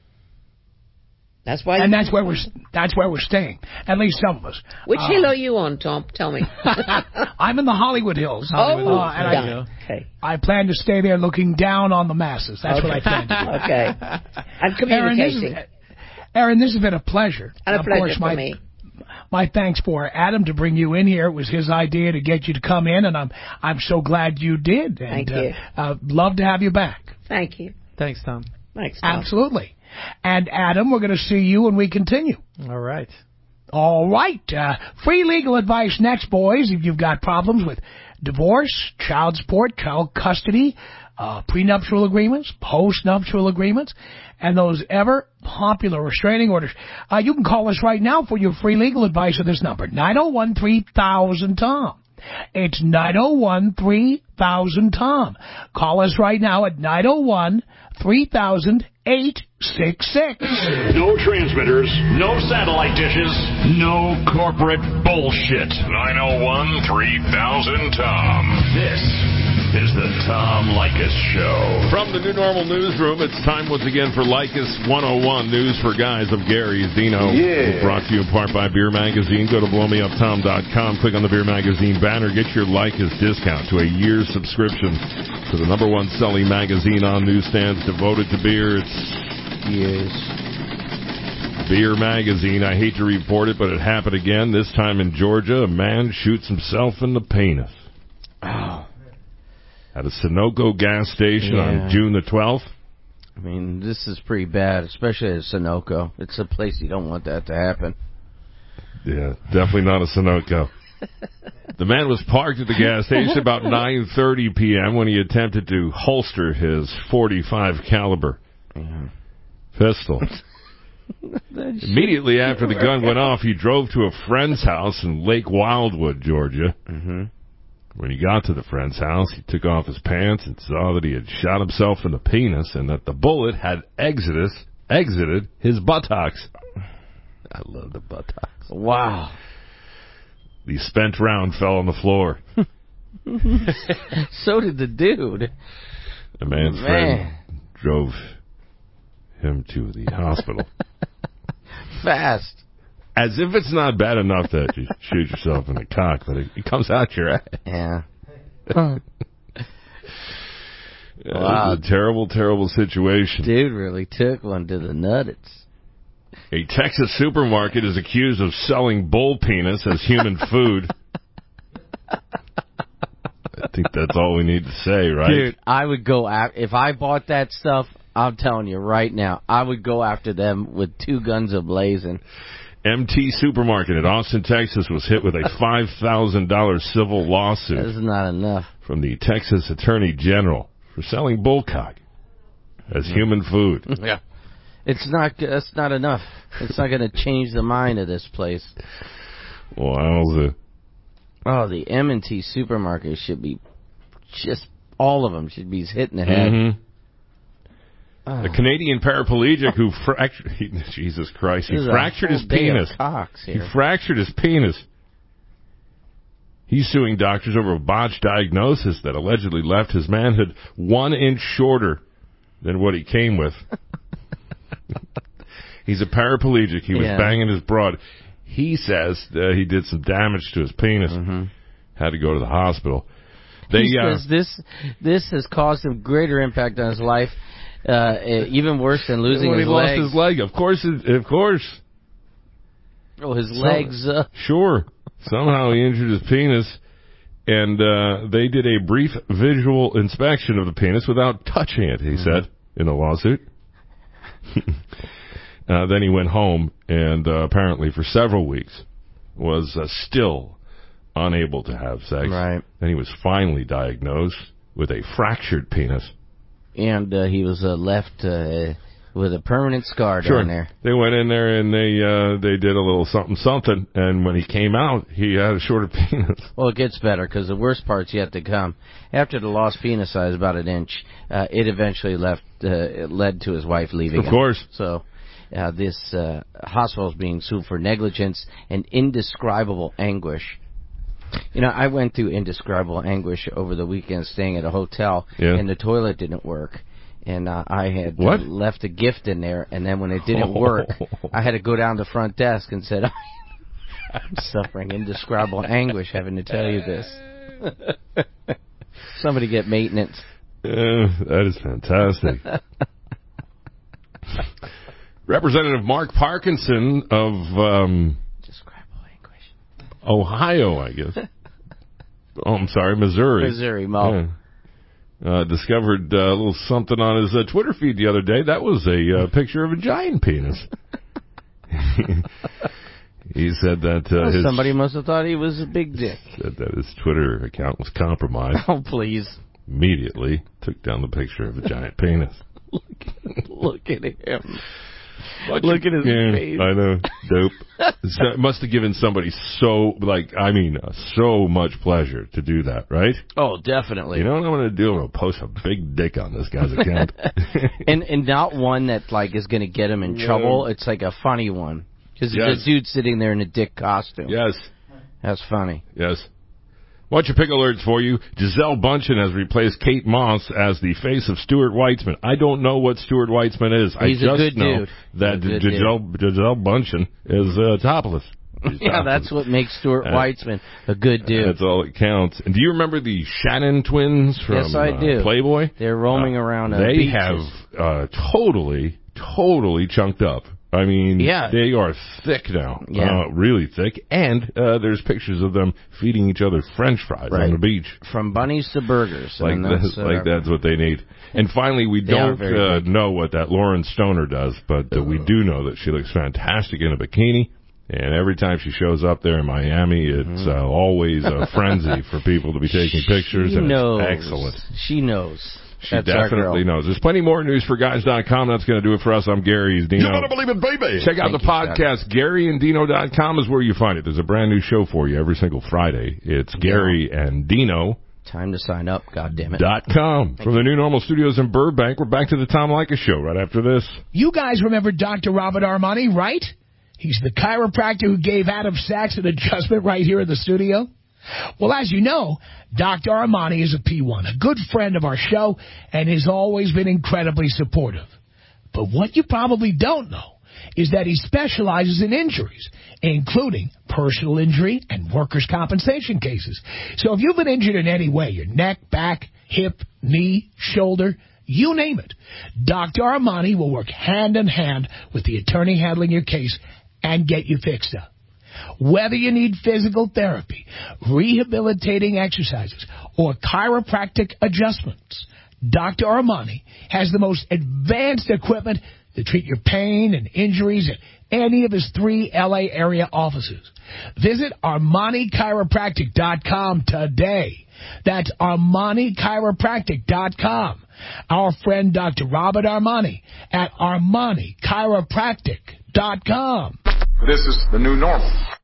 That's why, and that's where we're that's where we're staying. At least some of us. Which uh, hill are you on, Tom? Tell me. I'm in the Hollywood Hills. Hollywood oh, uh, and yeah. I, okay. I plan to stay there, looking down on the masses. That's okay. what I plan to do. Okay. I'm communicating. Aaron, this, is, Aaron, this has been a pleasure. And a of pleasure course, for my, me. My thanks for Adam to bring you in here. It was his idea to get you to come in, and I'm I'm so glad you did. And, Thank you. Uh, uh, love to have you back. Thank you. Thanks, Tom. Thanks, Tom. Absolutely. And, Adam, we're going to see you when we continue. All right. All right. Uh, free legal advice next, boys. If you've got problems with divorce, child support, child custody, uh, prenuptial agreements, postnuptial agreements, and those ever-popular restraining orders, uh, you can call us right now for your free legal advice at this number, nine oh one, three thousand, Tom. It's nine oh one, three thousand, Tom. Call us right now at nine oh one, three thousand, eight six six. No transmitters, no satellite dishes, no corporate bullshit. nine oh one, three thousand, Tom. This is the Tom Leykis Show. From the New Normal Newsroom, it's time once again for Leykis one oh one News for Guys of Gary Zeno. Yeah. Brought to you in part by Beer Magazine. Go to blow me up tom dot com. Click on the Beer Magazine banner. Get your Leykis discount to a year's subscription to the number one selling magazine on newsstands devoted to beer. It's Yes. Beer Magazine. I hate to report it, but it happened again. This time in Georgia, a man shoots himself in the penis. Oh. At a Sunoco gas station Yeah. on June the twelfth. I mean, this is pretty bad, especially at Sunoco. It's a place you don't want that to happen. Yeah, definitely not a Sunoco. The man was parked at the gas station about nine thirty p.m. when he attempted to holster his forty-five caliber Mm-hmm. pistol. Immediately after the gun went off, he drove to a friend's house in Lake Wildwood, Georgia. Mm-hmm. When he got to the friend's house, he took off his pants and saw that he had shot himself in the penis and that the bullet had exited, exited his buttocks. I love the buttocks. Wow. The spent round fell on the floor. So did the dude. The man's Man. friend drove him to the hospital. Fast. As if it's not bad enough that you shoot yourself in the cock, but it, it comes out your ass. Yeah. Yeah, Wow. It's a terrible, terrible situation. Dude really took one to the nuggets. A Texas supermarket is accused of selling bull penis as human food. I think that's all we need to say, right? Dude, I would go after, if I bought that stuff, I'm telling you right now, I would go after them with two guns a-blazing. M T Supermarket in Austin, Texas was hit with a five thousand dollars civil lawsuit. That's not enough. From the Texas Attorney General for selling bullcock as human food. Yeah. It's not, that's not enough. It's not going to change the mind of this place. Wowza. Oh, the M and T Supermarket should be just, all of them should be hit in the head. Mm-hmm. Oh. A Canadian paraplegic who fractured, Jesus Christ, he There's fractured a his whole day of penis. cocks He here. fractured his penis. He's suing doctors over a botched diagnosis that allegedly left his manhood one inch shorter than what he came with. He's a paraplegic. He was Yeah. banging his broad. He says that he did some damage to his penis. Mm-hmm. Had to go to the hospital. They, he uh, says this, this has caused him greater impact on his life, uh, even worse than losing when his he legs. lost his leg, of course, it, of course. Oh, his So- legs. Uh, Sure. Somehow he injured his penis, and uh, they did a brief visual inspection of the penis without touching it, he Mm-hmm. said, in the lawsuit. uh, then he went home, and uh, apparently for several weeks was uh, still unable to have sex. Right. Then he was finally diagnosed with a fractured penis. and uh, he was uh, left uh, with a permanent scar Sure. down there. They went in there and they uh, they did a little something something, and when he came out, he had a shorter penis. Well, it gets better because the worst part's yet to come. After the lost penis size, about an inch, uh, it eventually left. Uh, it led to his wife leaving Of him. course. So uh, this uh, hospital is being sued for negligence and indescribable anguish. You know, I went through indescribable anguish over the weekend staying at a hotel, Yeah. and the toilet didn't work. And uh, I had uh, What? left a gift in there, and then when it didn't work, I had to go down to the front desk and said, I'm suffering indescribable anguish having to tell you this. Somebody get maintenance. Yeah, that is fantastic. Representative Mark Parkinson of um, Ohio, I guess. Oh, I'm sorry, Missouri. Missouri, Mo. Yeah. Uh, discovered uh, a little something on his uh, Twitter feed the other day. That was a uh, picture of a giant penis. He said that uh, Well, his, somebody must have thought he was a big dick. said that his Twitter account was compromised. Oh, please. Immediately took down the picture of a giant penis. Look at him. What Look you- at his yeah, face. I know. Dope. So it must have given somebody so, like, I mean, uh, so much pleasure to do that, right? Oh, definitely. You know what I'm going to do? I'm going to post a big dick on this guy's account. and and not one that like is going to get him in Yeah. trouble. It's like a funny one because Yes. the dude sitting there in a dick costume. Yes. That's funny. Yes. Bunch of pick alerts for you. Giselle Bundchen has replaced Kate Moss as the face of Stuart Weitzman. I don't know what Stuart Weitzman is. He's I just a good know dude. that Good Giselle, Giselle Bundchen is uh, topless. She's yeah, topless. that's what makes Stuart Uh, Weitzman a good dude. That's all that counts. And do you remember the Shannon twins from Yes, I uh, do. Playboy? They're roaming Uh, around. Uh, they beaches. have uh, totally, totally chunked up. I mean, Yeah. they are thick now, Yeah. uh, really thick. And uh, there's pictures of them feeding each other French fries Right. on the beach. From bunnies to burgers. I Like mean, that's, that's, uh, like that's what they need. And finally, we They are don't very uh, big. know what that Lauren Stoner does, but uh, we do know that she looks fantastic in a bikini. And every time she shows up there in Miami, it's uh, always a frenzy for people to be taking pictures. She and knows. It's excellent. She knows. She That's our definitely girl. knows. There's plenty more news for guys dot com. That's going to do it for us. I'm Gary. He's Dino. You better believe it, baby. Check out Thank the you, podcast. Gary and Dino dot com is where you find it. There's a brand new show for you every single Friday. It's Gary and Dino. Time to sign up, goddammit. Dot com. From the New Normal Studios in Burbank, we're back to the Tom Leykis Show right after this. You guys remember Doctor Robert Armani, right? He's the chiropractor who gave Adam Sachs an adjustment right here in the studio. Well, as you know, Doctor Armani is a P one, a good friend of our show, and has always been incredibly supportive. But what you probably don't know is that he specializes in injuries, including personal injury and workers' compensation cases. So if you've been injured in any way, your neck, back, hip, knee, shoulder, you name it, Doctor Armani will work hand in hand with the attorney handling your case and get you fixed up. Whether you need physical therapy, rehabilitating exercises, or chiropractic adjustments, Doctor Armani has the most advanced equipment to treat your pain and injuries at any of his three L A area offices. Visit Armani Chiropractic dot com today. That's Armani Chiropractic dot com. Our friend Doctor Robert Armani at Armani Chiropractic dot com. This is the new normal.